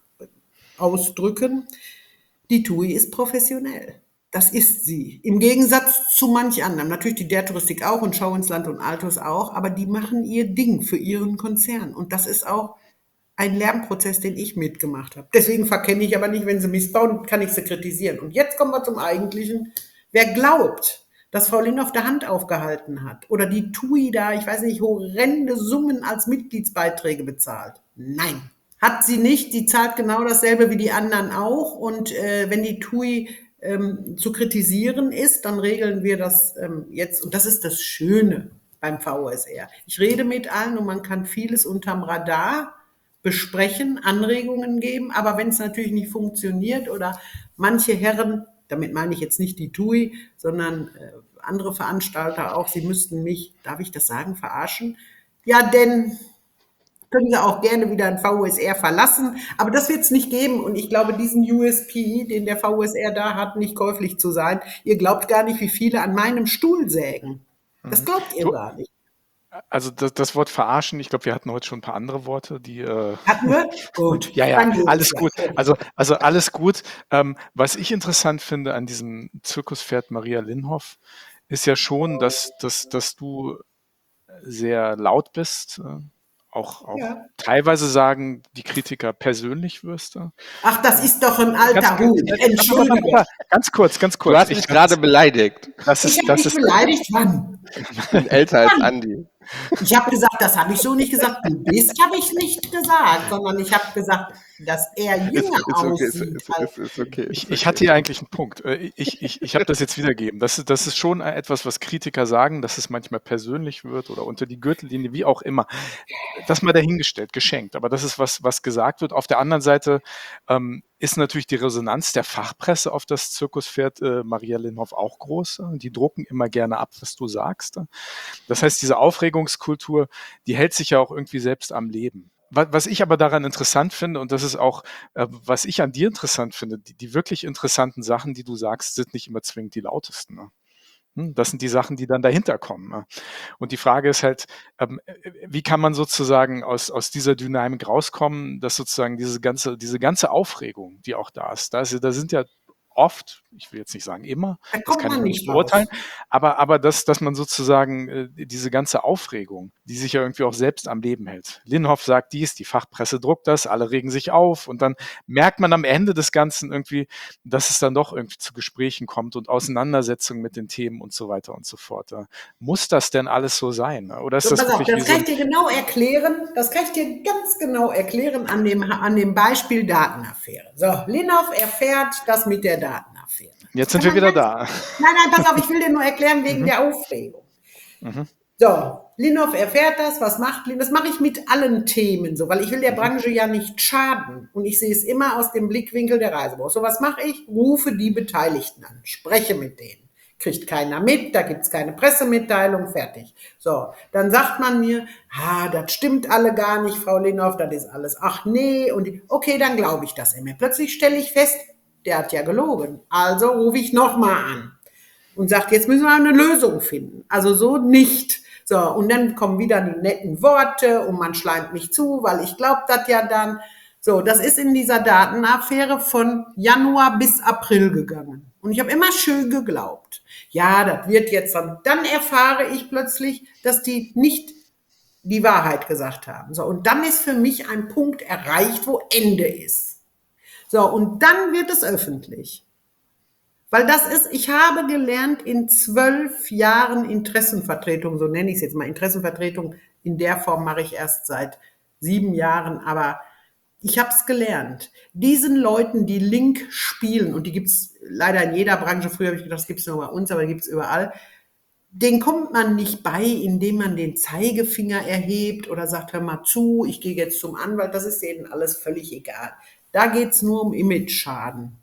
G: ausdrücken, die T U I ist professionell. Das ist sie. Im Gegensatz zu manch anderem. Natürlich die der Touristik auch und Schau ins Land und Altus auch, aber die machen ihr Ding für ihren Konzern. Und das ist auch ein Lernprozess, den ich mitgemacht habe. Deswegen verkenne ich aber nicht, wenn sie missbauen, kann ich sie kritisieren. Und jetzt kommen wir zum Eigentlichen. Wer glaubt, dass Frau Linhoff der Hand aufgehalten hat oder die T U I da, ich weiß nicht, horrende Summen als Mitgliedsbeiträge bezahlt. Nein, hat sie nicht. Die zahlt genau dasselbe wie die anderen auch. Und äh, wenn die T U I ähm, zu kritisieren ist, dann regeln wir das ähm, jetzt. Und das ist das Schöne beim V O S R. Ich rede mit allen und man kann vieles unterm Radar besprechen, Anregungen geben, aber wenn es natürlich nicht funktioniert oder manche Herren, damit meine ich jetzt nicht die T U I, sondern äh, andere Veranstalter auch, sie müssten mich, darf ich das sagen, verarschen? Ja, denn können sie auch gerne wieder ein V O S R verlassen, aber das wird es nicht geben und ich glaube, diesen U S P, den der V O S R da hat, nicht käuflich zu sein, ihr glaubt gar nicht, wie viele an meinem Stuhl sägen. Das glaubt ihr
D: Du-
G: gar nicht.
D: Also das, das Wort verarschen, ich glaube, wir hatten heute schon ein paar andere Worte, die äh,
G: Hatten wir? Gut.
D: ja, ja,
G: Dann geht's
D: alles
G: ja.
D: gut. Also, also alles gut. Ähm, was ich interessant finde an diesem Zirkuspferd Maria Linhoff, ist ja schon, dass, dass, dass du sehr laut bist, äh, auch, auch
G: Ja.
D: teilweise sagen die Kritiker persönlich wirst. Äh.
G: Ach, das ist doch ein alter
D: Ganz,
G: Hut.
D: ganz,
G: Entschuldige.
D: ganz kurz, ganz kurz.
B: Du hast mich gerade beleidigt.
D: das
G: Ich
D: ist,
G: habe
D: das
G: dich
D: ist,
G: beleidigt. Wann?
B: Ich bin älter als Andi.
G: Ich habe gesagt, das habe ich so nicht gesagt. Du bist, habe ich nicht gesagt, sondern ich habe gesagt, dass er
B: Ist,
G: jünger
B: ist okay, ist,
G: aussieht.
B: ist,
G: als-
B: ist, ist okay.
D: Ich,
B: ist
D: ich
B: okay.
D: hatte hier eigentlich einen Punkt. Äh, Ich, ich, ich habe das jetzt wiedergegeben. Das, ist- das ist schon etwas, was Kritiker sagen, dass es manchmal persönlich wird oder unter die Gürtellinie, wie auch immer. Das mal dahingestellt, geschenkt. Aber das ist was, was gesagt wird. Auf der anderen Seite ähm, ist natürlich die Resonanz der Fachpresse auf das Zirkuspferd äh, Maria Linhoff auch groß. Die drucken immer gerne ab, was du sagst. Das heißt, diese Aufregungskultur, die hält sich ja auch irgendwie selbst am Leben. Wa- Was ich aber daran interessant finde, und das ist auch, äh, was ich an dir interessant finde, die, die wirklich interessanten Sachen, die du sagst, sind nicht immer zwingend die lautesten. Ne? Hm, Das sind die Sachen, die dann dahinter kommen. Ne? Und die Frage ist halt, ähm, äh, wie kann man sozusagen aus, aus dieser Dynamik rauskommen, dass sozusagen diese ganze, diese ganze Aufregung, die auch da ist, da, ist, da sind ja oft, ich will jetzt nicht sagen immer,
G: Da
D: das
G: kommt
D: kann ich
G: man
D: noch
G: nicht
D: nicht beurteilen,
G: raus.
D: aber, aber dass, dass man sozusagen äh, diese ganze Aufregung, die sich ja irgendwie auch selbst am Leben hält. Linhoff sagt dies, die Fachpresse druckt das, alle regen sich auf und dann merkt man am Ende des Ganzen irgendwie, dass es dann doch irgendwie zu Gesprächen kommt und Auseinandersetzungen mit den Themen und so weiter und so fort. Ja. Muss das denn alles so sein? Ne? Oder ist
G: So,
D: das
G: pass auf,
D: wirklich wie
G: das
D: so
G: kann ich
D: ein,
G: dir genau erklären. Das kann ich dir ganz genau erklären an dem, an dem Beispiel Datenaffäre. So, Linhoff erfährt das mit der Datenaffäre.
D: jetzt
G: Das
D: sind
G: kann
D: wir
G: man
D: wieder
G: ganz-
D: da.
G: Nein, nein, pass auf, ich will dir nur erklären wegen der Aufregung. So, Linhoff erfährt das, was macht Linhoff? Das mache ich mit allen Themen so, weil ich will der Branche ja nicht schaden. Und ich sehe es immer aus dem Blickwinkel der Reisebüros. So, was mache ich? Rufe die Beteiligten an, spreche mit denen, Kriegt keiner mit, da gibt's keine Pressemitteilung, fertig. So, dann sagt man mir, ah, das stimmt alle gar nicht, Frau Linhoff, das ist alles, ach nee, und die, okay, dann glaube ich das immer. Plötzlich stelle ich fest, der hat ja gelogen. Also rufe ich nochmal an und sagt, jetzt müssen wir eine Lösung finden. Also so nicht. So, und dann kommen wieder die netten Worte und man schleimt mich zu, weil ich glaube das ja dann. So, das ist in dieser Datenaffäre von Januar bis April gegangen. Und ich habe immer schön geglaubt, ja, das wird jetzt dann. Dann erfahre ich plötzlich, dass die nicht die Wahrheit gesagt haben. So, und dann ist für mich ein Punkt erreicht, wo Ende ist. So, und dann wird es öffentlich. Weil das ist, ich habe gelernt, in zwölf Jahren Interessenvertretung, so nenne ich es jetzt mal, Interessenvertretung in der Form mache ich erst seit sieben Jahren, aber ich habe es gelernt. Diesen Leuten, die Link spielen, und die gibt es leider in jeder Branche, früher habe ich gedacht, das gibt es nur bei uns, aber die gibt es überall, den kommt man nicht bei, indem man den Zeigefinger erhebt oder sagt, hör mal zu, ich gehe jetzt zum Anwalt, das ist denen alles völlig egal. Da geht es nur um Image-Schaden.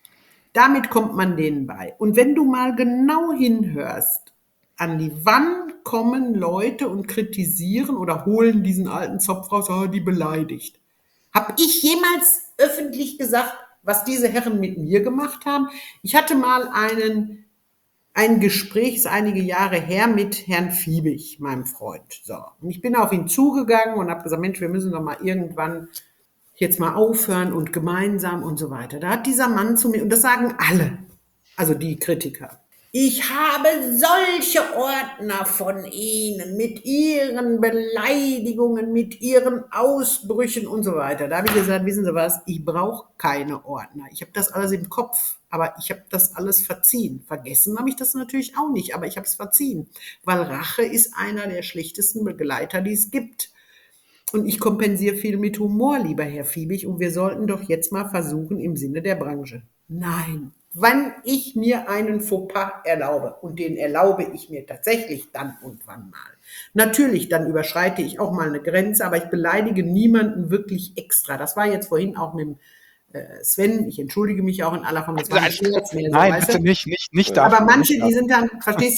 G: Damit kommt man denen bei. Und wenn du mal genau hinhörst, Andi, wann kommen Leute und kritisieren oder holen diesen alten Zopf raus, oh, die beleidigt. Habe ich jemals öffentlich gesagt, was diese Herren mit mir gemacht haben? Ich hatte mal einen, ein Gespräch, ist einige Jahre her, mit Herrn Fiebig, meinem Freund. So. Und ich bin auf ihn zugegangen und habe gesagt, Mensch, wir müssen doch mal irgendwann jetzt mal aufhören und gemeinsam und so weiter. Da hat dieser Mann zu mir, und das sagen alle, also die Kritiker, ich habe solche Ordner von Ihnen mit Ihren Beleidigungen, mit Ihren Ausbrüchen und so weiter. Da habe ich gesagt, wissen Sie was, ich brauche keine Ordner. Ich habe das alles im Kopf, aber ich habe das alles verziehen. Vergessen habe ich das natürlich auch nicht, aber ich habe es verziehen, weil Rache ist einer der schlechtesten Begleiter, die es gibt. Und ich kompensiere viel mit Humor, lieber Herr Fiebig, und wir sollten doch jetzt mal versuchen im Sinne der Branche. Nein, wann ich mir einen Fauxpas erlaube, und den erlaube ich mir tatsächlich dann und wann mal. Natürlich, dann überschreite ich auch mal eine Grenze, aber ich beleidige niemanden wirklich extra. Das war jetzt vorhin auch mit dem äh, Sven, ich entschuldige mich auch in aller Form, das war ein Scherz mehr.
D: Nein,
G: so, weißt
D: bitte
G: du?
D: nicht, nicht, nicht dafür.
G: Aber manche,
D: nicht
G: die
D: dafür.
G: sind dann, verstehst du,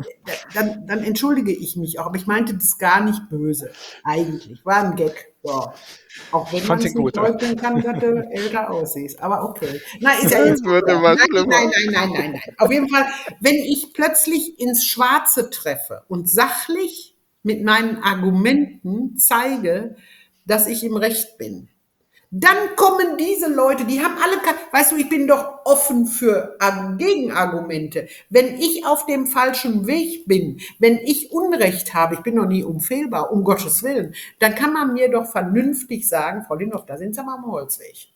G: dann, dann entschuldige ich mich auch. Aber ich meinte das gar nicht böse, eigentlich. War ein Gag. So. Auch wenn
D: Ich
G: man
D: fand
G: es
D: den
G: nicht
D: gut.
G: leugnen kann, dass du älter aussiehst. Aber okay. Na, ist ja jetzt
B: Es wird
G: okay.
B: immer
G: nein,
B: schlimmer.
G: nein, nein, nein, nein, nein. Auf jeden Fall, wenn ich plötzlich ins Schwarze treffe und sachlich mit meinen Argumenten zeige, dass ich im Recht bin, dann kommen diese Leute, die haben alle, ke- weißt du, ich bin doch offen für Ar- Gegenargumente. Wenn ich auf dem falschen Weg bin, wenn ich Unrecht habe, ich bin noch nie unfehlbar, um Gottes Willen, dann kann man mir doch vernünftig sagen, Frau Linhoff, da sind Sie mal am Holzweg.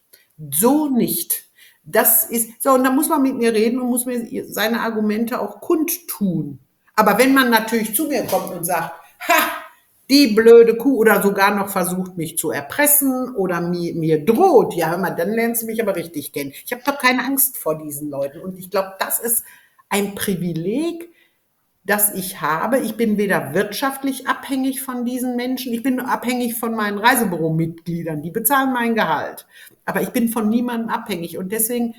G: So nicht. Das ist, so, und dann muss man mit mir reden und muss mir seine Argumente auch kundtun. Aber wenn man natürlich zu mir kommt und sagt, ha, die blöde Kuh, oder sogar noch versucht, mich zu erpressen oder mir, mir droht, ja, hör mal, dann lernst du mich aber richtig kennen. Ich habe doch keine Angst vor diesen Leuten. Und ich glaube, das ist ein Privileg, das ich habe. Ich bin weder wirtschaftlich abhängig von diesen Menschen, ich bin nur abhängig von meinen Reisebüromitgliedern, die bezahlen mein Gehalt. Aber ich bin von niemandem abhängig. Und deswegen,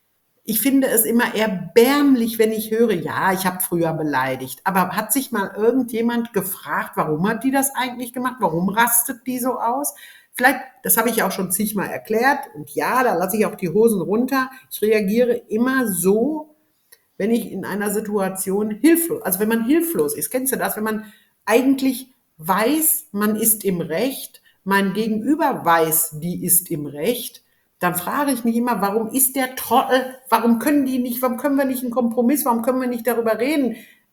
G: ich finde es immer erbärmlich, wenn ich höre, ja, ich habe früher beleidigt. Aber hat sich mal irgendjemand gefragt, warum hat die das eigentlich gemacht? Warum rastet die so aus? Vielleicht, das habe ich auch schon zigmal erklärt. Und ja, da lasse ich auch die Hosen runter. Ich reagiere immer so, wenn ich in einer Situation hilflos, also wenn man hilflos ist. Kennst du das? Wenn man eigentlich weiß, man ist im Recht, mein Gegenüber weiß, die ist im Recht, dann frage ich mich immer, warum ist der Trottel, warum können die nicht, warum können wir nicht einen Kompromiss, warum können wir nicht darüber reden?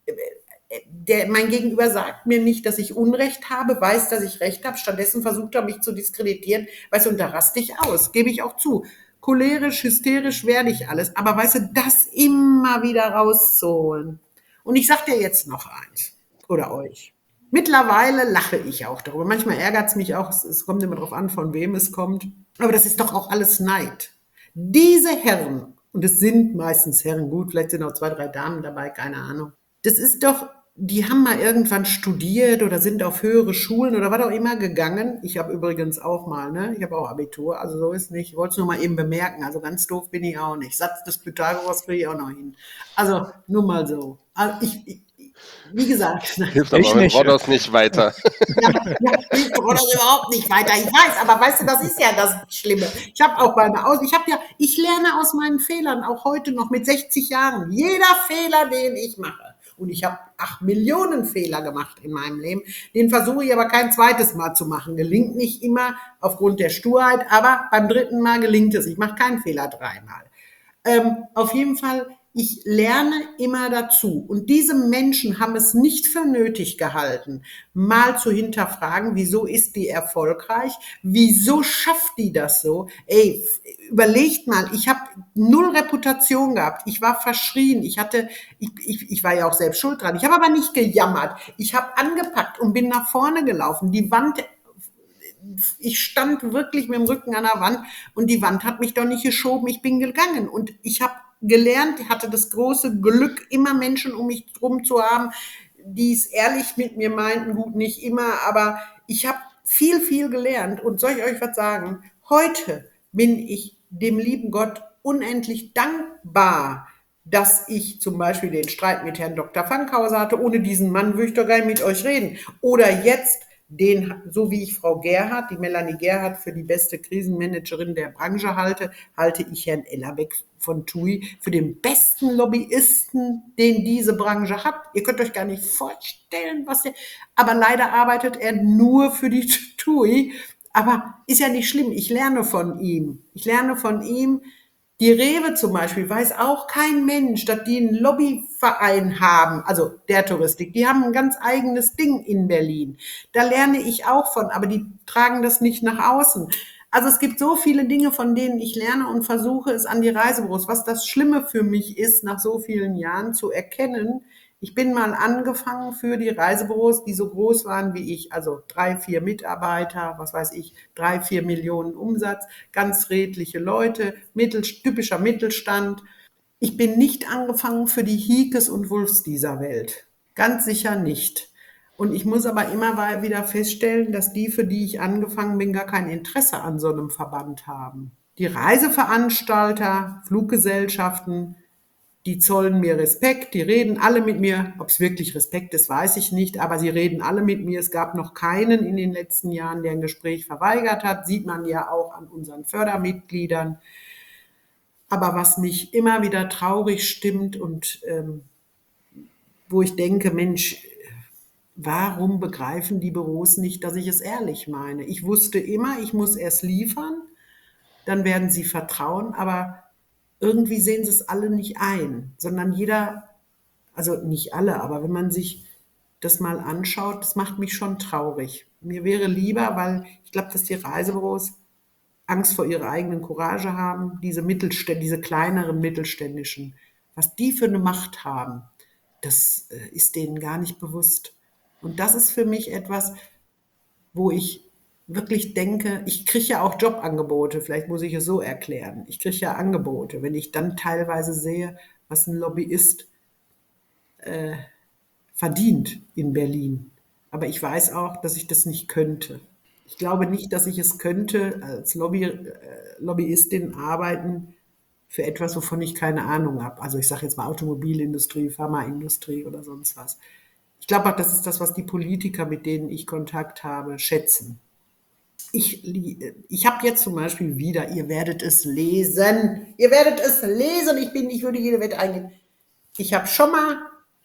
G: Der, mein Gegenüber sagt mir nicht, dass ich Unrecht habe, weiß, dass ich Recht habe, stattdessen versucht er, mich zu diskreditieren, weißt du, und da raste ich aus, gebe ich auch zu. Cholerisch, hysterisch werde ich alles, aber weißt du, das immer wieder rauszuholen. Und ich sag dir jetzt noch eins, oder euch. Mittlerweile lache ich auch darüber. Manchmal ärgert es mich auch, es, es kommt immer darauf an, von wem es kommt. Aber das ist doch auch alles Neid. Diese Herren, und es sind meistens Herren, gut, vielleicht sind auch zwei, drei Damen dabei, keine Ahnung. Das ist doch die haben mal irgendwann studiert oder sind auf höhere Schulen oder was auch immer gegangen. Ich habe übrigens auch mal, ne? Ich habe auch Abitur, also so ist nicht. Ich wollte es nur mal eben bemerken. Also ganz doof bin ich auch nicht. Satz des Pythagoras kriege ich auch noch hin. Also nur mal so. Also ich, ich, wie gesagt,
B: Hilft
D: Ich
B: aber mit
D: nicht.
B: Rodos nicht weiter.
G: ja, ja, ich komme das überhaupt nicht weiter. Ich weiß, aber weißt du, das ist ja das Schlimme. Ich habe auch meine Aus, ich habe ja, ich lerne aus meinen Fehlern, auch heute noch mit sechzig Jahren. Jeder Fehler, den ich mache. Und ich habe acht Millionen Fehler gemacht in meinem Leben. Den versuche ich aber kein zweites Mal zu machen. Gelingt nicht immer aufgrund der Sturheit, aber beim dritten Mal gelingt es. Ich mache keinen Fehler dreimal. Ähm, auf jeden Fall, ich lerne immer dazu. Und diese Menschen haben es nicht für nötig gehalten, mal zu hinterfragen, wieso ist die erfolgreich? Wieso schafft die das so? Ey, f- überlegt mal, ich habe null Reputation gehabt. Ich war verschrien. Ich hatte, ich, ich, ich war ja auch selbst schuld dran. Ich habe aber nicht gejammert. Ich habe angepackt und bin nach vorne gelaufen. Die Wand ich stand wirklich mit dem Rücken an der Wand und die Wand hat mich doch nicht geschoben, ich bin gegangen. Und ich habe gelernt, hatte das große Glück, immer Menschen um mich drum zu haben, die es ehrlich mit mir meinten, gut, nicht immer, aber ich habe viel, viel gelernt. Und soll ich euch was sagen? Heute bin ich dem lieben Gott unendlich dankbar, dass ich zum Beispiel den Streit mit Herrn Doktor Fankhauser hatte. Ohne diesen Mann würde ich doch gar nicht mit euch reden. Oder jetzt den, so wie ich Frau Gerhardt, die Melanie Gerhardt, für die beste Krisenmanagerin der Branche halte, halte ich Herrn Ellerbeck von T U I für den besten Lobbyisten, den diese Branche hat. Ihr könnt euch gar nicht vorstellen, was der, aber leider arbeitet er nur für die T U I. Aber ist ja nicht schlimm, ich lerne von ihm. Ich lerne von ihm. Die Rewe zum Beispiel weiß auch kein Mensch, dass die einen Lobbyverein haben, also der Touristik. Die haben ein ganz eigenes Ding in Berlin. Da lerne ich auch von, aber die tragen das nicht nach außen. Also es gibt so viele Dinge, von denen ich lerne und versuche es an die Reisebüros. Was das Schlimme für mich ist, nach so vielen Jahren zu erkennen, ich bin mal angefangen für die Reisebüros, die so groß waren wie ich, also drei, vier Mitarbeiter, was weiß ich, drei, vier Millionen Umsatz, ganz redliche Leute, mittel, typischer Mittelstand. Ich bin nicht angefangen für die Hikes und Wulfs dieser Welt. Ganz sicher nicht. Und ich muss aber immer wieder feststellen, dass die, für die ich angefangen bin, gar kein Interesse an so einem Verband haben. Die Reiseveranstalter, Fluggesellschaften, die zollen mir Respekt, die reden alle mit mir. Ob es wirklich Respekt ist, weiß ich nicht, aber sie reden alle mit mir. Es gab noch keinen in den letzten Jahren, der ein Gespräch verweigert hat. Sieht man ja auch an unseren Fördermitgliedern. Aber was mich immer wieder traurig stimmt und ähm, wo ich denke, Mensch, warum begreifen die Büros nicht, dass ich es ehrlich meine? Ich wusste immer, ich muss erst liefern, dann werden sie vertrauen, aber irgendwie sehen sie es alle nicht ein, sondern jeder, also nicht alle, aber wenn man sich das mal anschaut, das macht mich schon traurig. Mir wäre lieber, weil ich glaube, dass die Reisebüros Angst vor ihrer eigenen Courage haben, diese Mittelständ, diese kleineren mittelständischen, was die für eine Macht haben, das äh, ist denen gar nicht bewusst. Und das ist für mich etwas, wo ich wirklich denke, ich kriege ja auch Jobangebote, vielleicht muss ich es so erklären. Ich kriege ja Angebote, wenn ich dann teilweise sehe, was ein Lobbyist äh, verdient in Berlin. Aber ich weiß auch, dass ich das nicht könnte. Ich glaube nicht, dass ich es könnte, als Lobby, äh, Lobbyistin arbeiten für etwas, wovon ich keine Ahnung habe. Also ich sage jetzt mal Automobilindustrie, Pharmaindustrie oder sonst was. Ich glaube auch, das ist das, was die Politiker, mit denen ich Kontakt habe, schätzen. Ich, ich habe jetzt zum Beispiel wieder, ihr werdet es lesen, ihr werdet es lesen, ich bin, ich würde jede Wette eingehen. Ich habe schon mal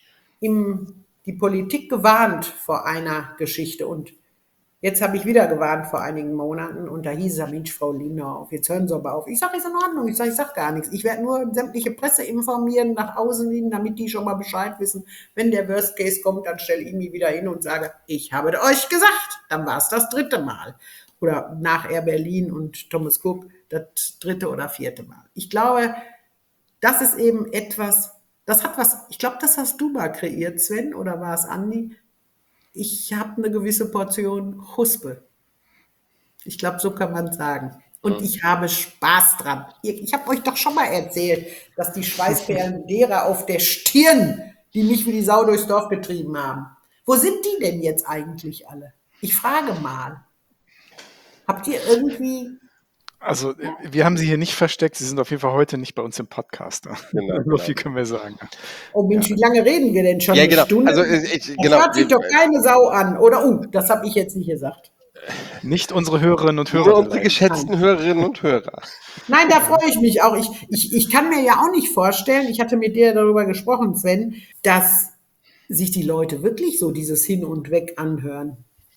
G: im, die Politik gewarnt vor einer Geschichte und jetzt habe ich wieder gewarnt vor einigen Monaten und da hieß es, Mensch, Frau Lindorf, jetzt hören Sie aber auf. Ich sage, ist in Ordnung, ich sage, ich sage gar nichts. Ich werde nur sämtliche Presse informieren, nach außen hin, damit die schon mal Bescheid wissen. Wenn der Worst Case kommt, dann stelle ich mich wieder hin und sage, ich habe euch gesagt. Dann war es das dritte Mal. Oder nach Air Berlin und Thomas Cook das dritte oder vierte Mal. Ich glaube, das ist eben etwas, das hat was, ich glaube, das hast du mal kreiert, Sven, oder war es Andi? Ich habe eine gewisse Portion Huspe. Ich glaube, so kann man sagen. Und ich habe Spaß dran. Ich habe euch doch schon mal erzählt, dass die Schweißperlen derer auf der Stirn die mich wie die Sau durchs Dorf getrieben haben. Wo sind die denn jetzt eigentlich alle? Ich frage mal. Habt ihr irgendwie...
D: Also, äh, wir haben sie hier nicht versteckt. Sie sind auf jeden Fall heute nicht bei uns im Podcast.
B: Genau,
D: So
B: genau.
D: viel können wir sagen.
G: Oh Mensch, wie lange reden wir denn schon?
B: Ja,
G: Eine
B: genau.
G: Stunde?
B: Also, ich, ich,
G: Da
B: genau.
G: schaut sich doch keine Sau an. Oder, uh, das habe ich jetzt nicht gesagt.
D: Nicht unsere Hörerinnen und Hörer.
B: Nur unsere
D: leiden.
B: geschätzten Hörerinnen und Hörer.
G: Nein, da freue ich mich auch. Ich, ich, ich kann mir ja auch nicht vorstellen, ich hatte mit dir darüber gesprochen, Sven, dass sich die Leute wirklich so dieses Hin und Weg anhören.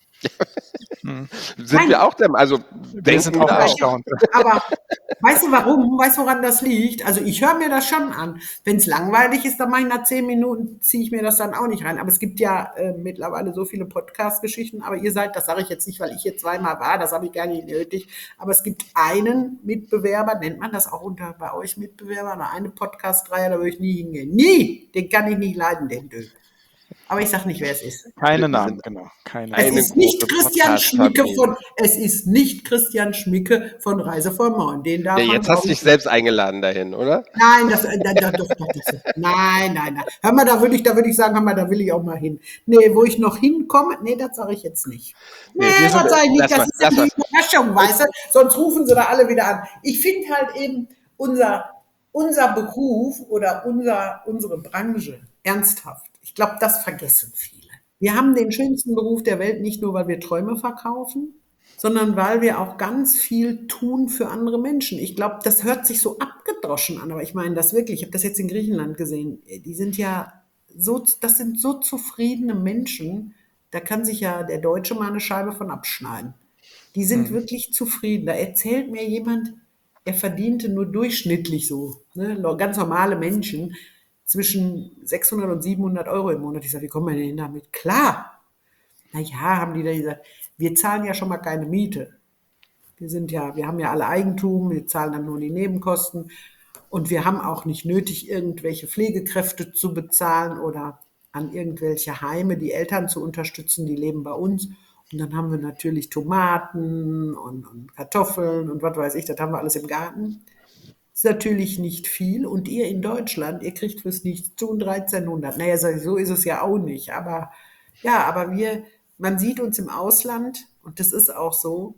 B: Sind
G: Nein.
B: wir auch der, also
D: Wir sind
B: denken
D: auch
B: wir auch.
D: erstaunt.
G: Aber weißt du warum? Weißt du, woran das liegt? Also ich höre mir das schon an. Wenn es langweilig ist, dann mache ich nach zehn Minuten, ziehe ich mir das dann auch nicht rein. Aber es gibt ja äh, mittlerweile so viele Podcast-Geschichten. Aber ihr seid, das sage ich jetzt nicht, weil ich hier zweimal war, das habe ich gar nicht nötig. Aber es gibt einen Mitbewerber, nennt man das auch unter bei euch Mitbewerber, oder eine Podcast-Reihe, da würde ich nie hingehen. Nie! Den kann ich nicht leiden, den Döp. Aber ich sage nicht, wer es ist.
D: Keine Namen, genau. Keine
G: Es
B: Eine
G: ist nicht
B: große
G: Christian Schmicke
B: Podcast-Familie.
G: von, es ist nicht Christian Schmicke von Reise vor Morgen. Den darf
B: Ja,
G: man,
B: jetzt
G: glaub
B: hast du dich
G: ich,
B: selbst eingeladen dahin, oder?
G: Nein, das, äh, da, da, doch, doch, das, nein, nein, nein. Hör mal, da würde ich, da würde ich sagen, hör mal, da will ich auch mal hin. Nee, wo ich noch hinkomme, nee, das sage ich jetzt nicht. Nee,
B: wir
G: das
B: sind-
G: sage ich nicht,
B: lass
G: das
B: mal,
G: ist ja
B: lass
G: die Überraschung, weißt du? Sonst rufen sie da alle wieder an. Ich finde halt eben unser, unser Beruf oder unser, unsere Branche ernsthaft. Ich glaube, das vergessen viele. Wir haben den schönsten Beruf der Welt nicht nur, weil wir Träume verkaufen, sondern weil wir auch ganz viel tun für andere Menschen. Ich glaube, das hört sich so abgedroschen an, aber ich meine das wirklich. Ich habe das jetzt in Griechenland gesehen. Die sind ja so, das sind so zufriedene Menschen, da kann sich ja der Deutsche mal eine Scheibe von abschneiden. Die sind wirklich zufrieden. Da erzählt mir jemand, er verdiente nur durchschnittlich so, ne, ganz normale Menschen, zwischen sechshundert und siebenhundert Euro im Monat. Ich sage, wie kommen wir denn damit? Klar. Na ja, haben die da gesagt, wir zahlen ja schon mal keine Miete. Wir sind ja, wir haben ja alle Eigentum, wir zahlen dann nur die Nebenkosten und wir haben auch nicht nötig, irgendwelche Pflegekräfte zu bezahlen oder an irgendwelche Heime die Eltern zu unterstützen, die leben bei uns. Und dann haben wir natürlich Tomaten und, und Kartoffeln und was weiß ich, das haben wir alles im Garten. Ist natürlich nicht viel und ihr in Deutschland, ihr kriegt fürs Nichtstun dreizehnhundert. Naja, so ist es ja auch nicht, aber ja, aber wir, man sieht uns im Ausland und das ist auch so,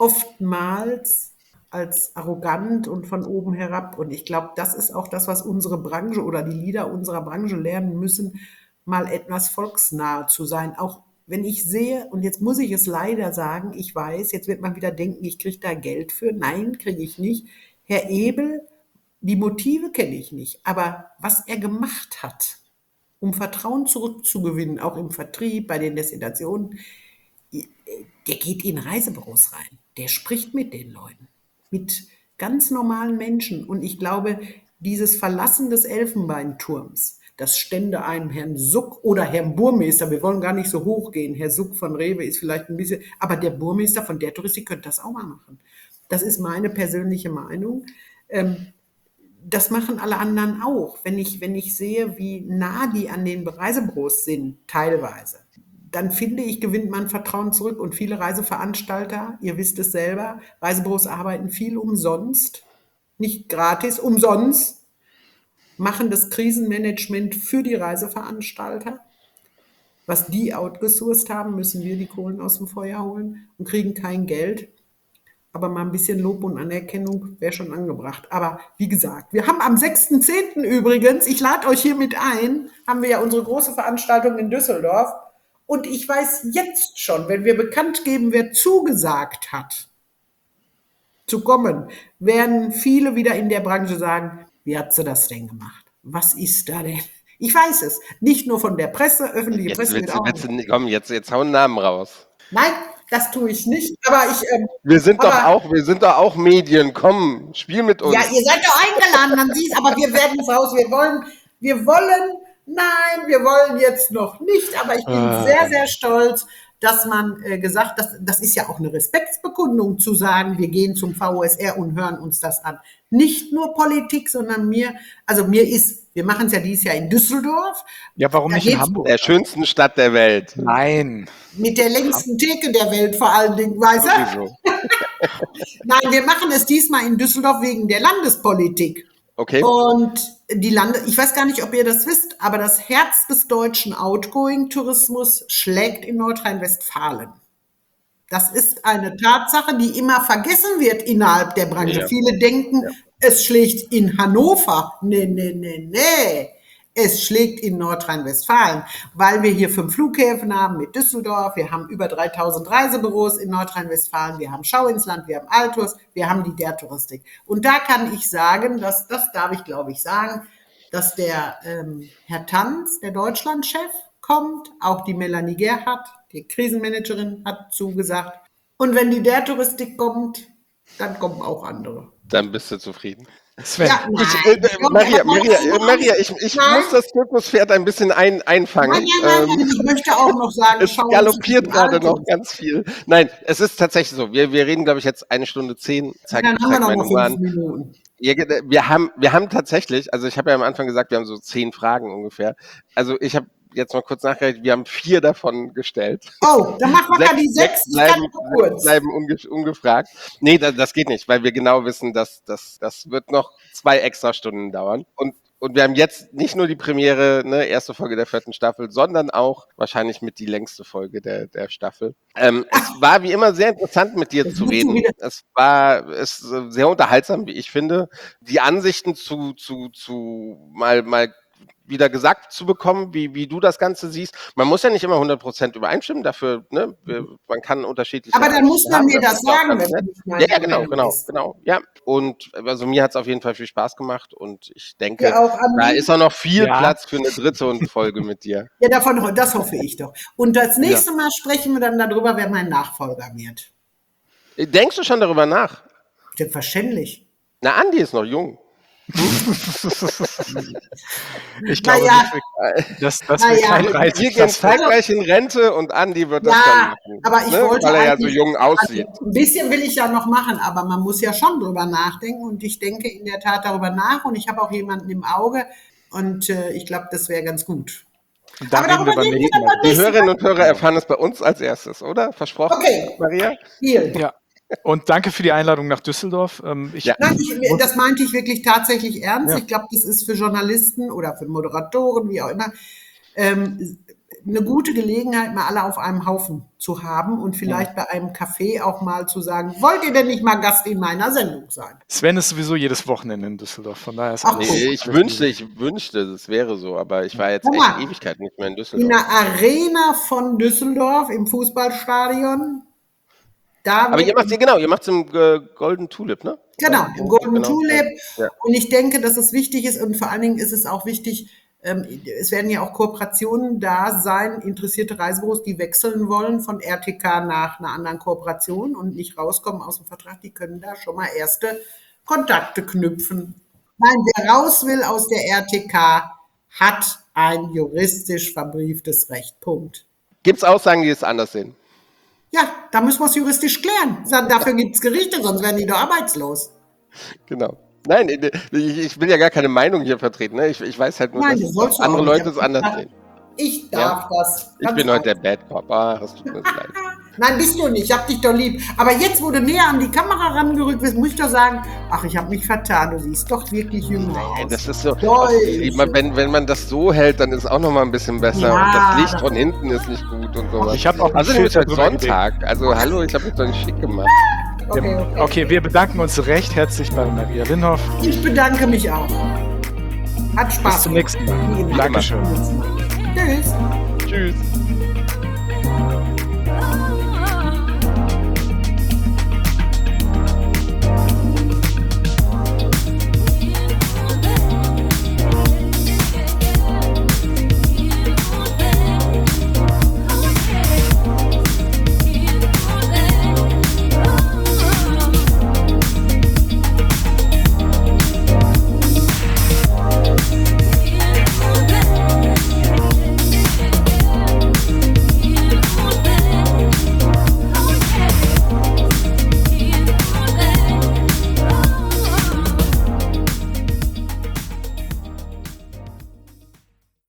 G: oftmals als arrogant und von oben herab und ich glaube, das ist auch das, was unsere Branche oder die Leader unserer Branche lernen müssen, mal etwas volksnah zu sein, auch wenn ich sehe, und jetzt muss ich es leider sagen, ich weiß, jetzt wird man wieder denken, ich kriege da Geld für. Nein, kriege ich nicht. Herr Ebel, die Motive kenne ich nicht, aber was er gemacht hat, um Vertrauen zurückzugewinnen, auch im Vertrieb, bei den Destinationen, der geht in Reisebüros rein. Der spricht mit den Leuten, mit ganz normalen Menschen. Und ich glaube, dieses Verlassen des Elfenbeinturms, das stände einem Herrn Suck oder Herrn Burmeister, wir wollen gar nicht so hoch gehen, Herr Suck von Rewe ist vielleicht ein bisschen, aber der Burmeister von der Touristik könnte das auch mal machen. Das ist meine persönliche Meinung. Ähm, das machen alle anderen auch. Wenn ich, wenn ich sehe, wie nah die an den Reisebüros sind, teilweise, dann finde ich, gewinnt man Vertrauen zurück. Und viele Reiseveranstalter, ihr wisst es selber, Reisebüros arbeiten viel umsonst, nicht gratis, umsonst, machen das Krisenmanagement für die Reiseveranstalter. Was die outgesourced haben, müssen wir die Kohlen aus dem Feuer holen und kriegen kein Geld. Aber mal ein bisschen Lob und Anerkennung wäre schon angebracht. Aber wie gesagt, wir haben am sechsten zehnten übrigens, ich lade euch hier mit ein, haben wir ja unsere große Veranstaltung in Düsseldorf. Und ich weiß jetzt schon, wenn wir bekannt geben, wer zugesagt hat, zu kommen, werden viele wieder in der Branche sagen, wie hat sie das denn gemacht? Was ist da denn? Ich weiß es. Nicht nur von der Presse, öffentliche
B: Jetzt
G: Presse
B: willst,
G: wird
B: du-
G: auch.
B: willst du, komm, jetzt, jetzt hau einen Namen raus.
G: Nein, das tue ich nicht. Aber ich, ähm,
B: Wir sind doch
G: Aber-
B: auch, wir sind doch auch Medien. Komm, spiel mit uns.
G: ja, ihr seid doch eingeladen, man sieht, aber wir werden es raus. Wir wollen, wir wollen, nein, wir wollen jetzt noch nicht, aber ich bin
D: Ah.
G: sehr, sehr stolz, dass man äh, gesagt, das, das ist ja auch eine Respektsbekundung zu sagen, wir gehen zum V O S R und hören uns das an. Nicht nur Politik, sondern mir, also mir ist, wir machen es ja dieses Jahr in Düsseldorf,
D: Ja, warum
G: Da
D: nicht in
G: geht's-
D: Hamburg?
B: Der schönsten Stadt der Welt.
D: Nein.
G: mit der längsten Theke der Welt vor allen Dingen, weißt du?
B: Sowieso.
G: Nein, wir machen es diesmal in Düsseldorf wegen der Landespolitik.
B: Okay.
G: Und die Lande, ich weiß gar nicht, ob ihr das wisst, aber das Herz des deutschen Outgoing-Tourismus schlägt in Nordrhein-Westfalen. Das ist eine Tatsache, die immer vergessen wird innerhalb der Branche.
B: Ja.
G: Viele denken, es schlägt in Hannover. Nee, nee, nee, nee. Es schlägt in Nordrhein-Westfalen, weil wir hier fünf Flughäfen haben mit Düsseldorf. Wir haben über dreitausend Reisebüros in Nordrhein-Westfalen. Wir haben Schau ins Land, wir haben Altus, wir haben die der Touristik. Und da kann ich sagen, dass, das darf ich glaube ich sagen, dass der ähm, Herr Tanz, der Deutschlandchef, kommt. Auch die Melanie Gerhardt, die Krisenmanagerin, hat zugesagt. Und wenn die der Touristik kommt, dann kommen auch andere.
B: Dann bist du zufrieden.
D: Sven,
G: Ja, nein.
B: Ich, äh, Maria, Maria, äh, Maria, ich, ich
G: Nein.
B: muss das Zirkuspferd ein bisschen ein, einfangen.
G: Nein, nein, nein,
B: Ähm,
G: ich möchte auch noch sagen,
B: Es
G: schau uns
B: galoppiert
G: die
B: gerade
G: Altus.
B: noch ganz viel. Nein, es ist tatsächlich so. Wir, wir reden, glaube ich, jetzt eine Stunde zehn. Zeig,
G: Dann haben wir
B: zeig
G: noch
B: meine
G: mal
B: Nummer
G: fünf
B: an.
G: Minuten.
B: Ja, ge- wir haben, wir haben tatsächlich, also ich habe ja am Anfang gesagt, wir haben so zehn Fragen ungefähr. Also ich habe jetzt mal kurz nachgerechnet, wir haben vier davon gestellt.
G: Oh, dann machen wir die sechs. Ich kann
B: bleiben,
G: nur
B: sechs
G: kurz.
B: bleiben unge ungefragt. Nee, das, das geht nicht, weil wir genau wissen, dass das, das wird noch zwei extra Stunden dauern. Und Und wir haben jetzt nicht nur die Premiere, ne, erste Folge der vierten Staffel, sondern auch wahrscheinlich mit die längste Folge der, der Staffel. Ähm, es war wie immer sehr interessant, mit dir
G: Das
B: zu
G: musst du
B: reden.
G: wieder-
B: Es war es ist sehr unterhaltsam, wie ich finde, die Ansichten zu, zu, zu mal, mal wieder gesagt zu bekommen, wie, wie du das Ganze siehst. Man muss ja nicht immer hundert Prozent übereinstimmen, dafür, ne, wir, man kann unterschiedliche
G: Aber dann muss man
B: haben,
G: mir das
B: ist auch
G: sagen,
B: ganz
G: wenn
B: nett.
G: du nicht meine
B: Ja, ja, genau,
G: Meinung
B: genau,
G: bist.
B: genau, ja. Und also mir hat es auf jeden Fall viel Spaß gemacht und ich denke,
G: Ja, auch an
B: da
G: mich.
B: ist auch noch viel
D: Ja.
B: Platz für eine dritte und Folge mit dir.
G: Ja, davon, das hoffe ich doch. Und das nächste Mal sprechen wir dann darüber, wer mein Nachfolger wird.
B: Denkst du schon darüber nach?
G: Selbstverständlich.
B: Na, Andi ist noch jung.
D: Ich glaube,
G: Naja.
D: nicht, dass das
G: Naja.
D: wird kein
B: Wir gehen
D: Reiseplatz.
B: zeitgleich in Rente und Andi wird das
G: Ja,
B: dann machen.
G: aber ich
B: ne?
G: wollte
B: Weil er ja so
G: eigentlich-
B: jung aussieht.
G: Also, ein bisschen will ich ja noch machen, aber man muss ja schon drüber nachdenken. Und ich denke in der Tat darüber nach. Und ich habe auch jemanden im Auge. Und äh, ich glaube, das wäre ganz gut.
D: Und dann
G: Aber
D: reden wir
G: darüber
D: beim
G: reden wir
D: nächsten
G: dann
D: Mal.
G: beim
B: Die
G: nächsten
B: Hörerinnen und Hörer erfahren es bei uns als erstes, oder? Versprochen,
G: Okay.
B: Maria?
G: Deal.
D: Ja. Und danke für die Einladung nach Düsseldorf. Ähm, Ich,
B: Ja.
G: Nein, ich, das meinte ich wirklich tatsächlich ernst.
D: Ja.
G: Ich glaube, das ist für Journalisten oder für Moderatoren, wie auch immer, ähm, eine gute Gelegenheit, mal alle auf einem Haufen zu haben und vielleicht bei einem Café auch mal zu sagen, wollt ihr denn nicht mal Gast in meiner Sendung sein?
D: Sven ist sowieso jedes Wochenende in Düsseldorf. Von daher ist
G: Ach,
D: alles-
G: guck.
B: Nee, ich wünschte, ich wünschte, es wäre so, aber ich war jetzt
G: Guck
B: echt
G: mal.
B: Ewigkeit nicht mehr in
G: In
B: Düsseldorf.
G: der Arena von Düsseldorf im Fußballstadion. Da
B: Aber
G: wird-
B: ihr macht sie genau, ihr macht es im äh, Golden Tulip, ne?
G: Genau, im Golden
B: Genau.
G: Tulip.
B: Ja.
G: Und ich denke, dass es wichtig ist und vor allen Dingen ist es auch wichtig, ähm, es werden ja auch Kooperationen da sein, interessierte Reisebüros, die wechseln wollen von R T K nach einer anderen Kooperation und nicht rauskommen aus dem Vertrag, die können da schon mal erste Kontakte knüpfen. Nein, wer raus will aus der R T K, hat ein juristisch verbrieftes Recht. Punkt.
B: Gibt es Aussagen, die es anders sehen?
G: Ja, da müssen wir es juristisch klären. Dafür gibt es Gerichte, sonst werden die doch arbeitslos.
B: Genau. Nein, ich, ich will ja gar keine Meinung hier vertreten. Ne? Ich, ich weiß halt nur,
G: Nein,
B: dass
G: das sollst du
B: andere
G: auch nicht.
B: Leute es anders sehen.
G: Ich darf das.
B: Ich
G: Ganz
B: bin heute der
G: einfach.
B: Bad Cop. Ah, das tut mir leid.
G: Nein, bist du nicht. Ich hab dich doch lieb. Aber jetzt, wo du näher an die Kamera rangerückt bist, muss ich doch sagen, ach, ich habe mich vertan. Du siehst doch wirklich jünger
B: Ey,
G: aus.
B: das ist so,
G: Deutlich.
B: wenn, wenn man das so hält, dann ist es auch noch mal ein bisschen besser.
G: Ja,
B: und das Licht
G: das-
B: von hinten ist nicht gut und sowas.
D: Ich habe auch einen
B: Also ist
D: Filter
B: heute
D: drüber
B: Sonntag. Also hallo, ich habe mich doch nicht schick gemacht.
G: Okay, okay.
D: Okay, wir bedanken uns recht herzlich bei Maria Linhoff.
G: Ich bedanke mich auch. Hat Spaß
D: Bis zum
G: gemacht.
D: nächsten Mal.
G: Wie immer.
D: Dankeschön.
G: Tschüss.
B: Tschüss.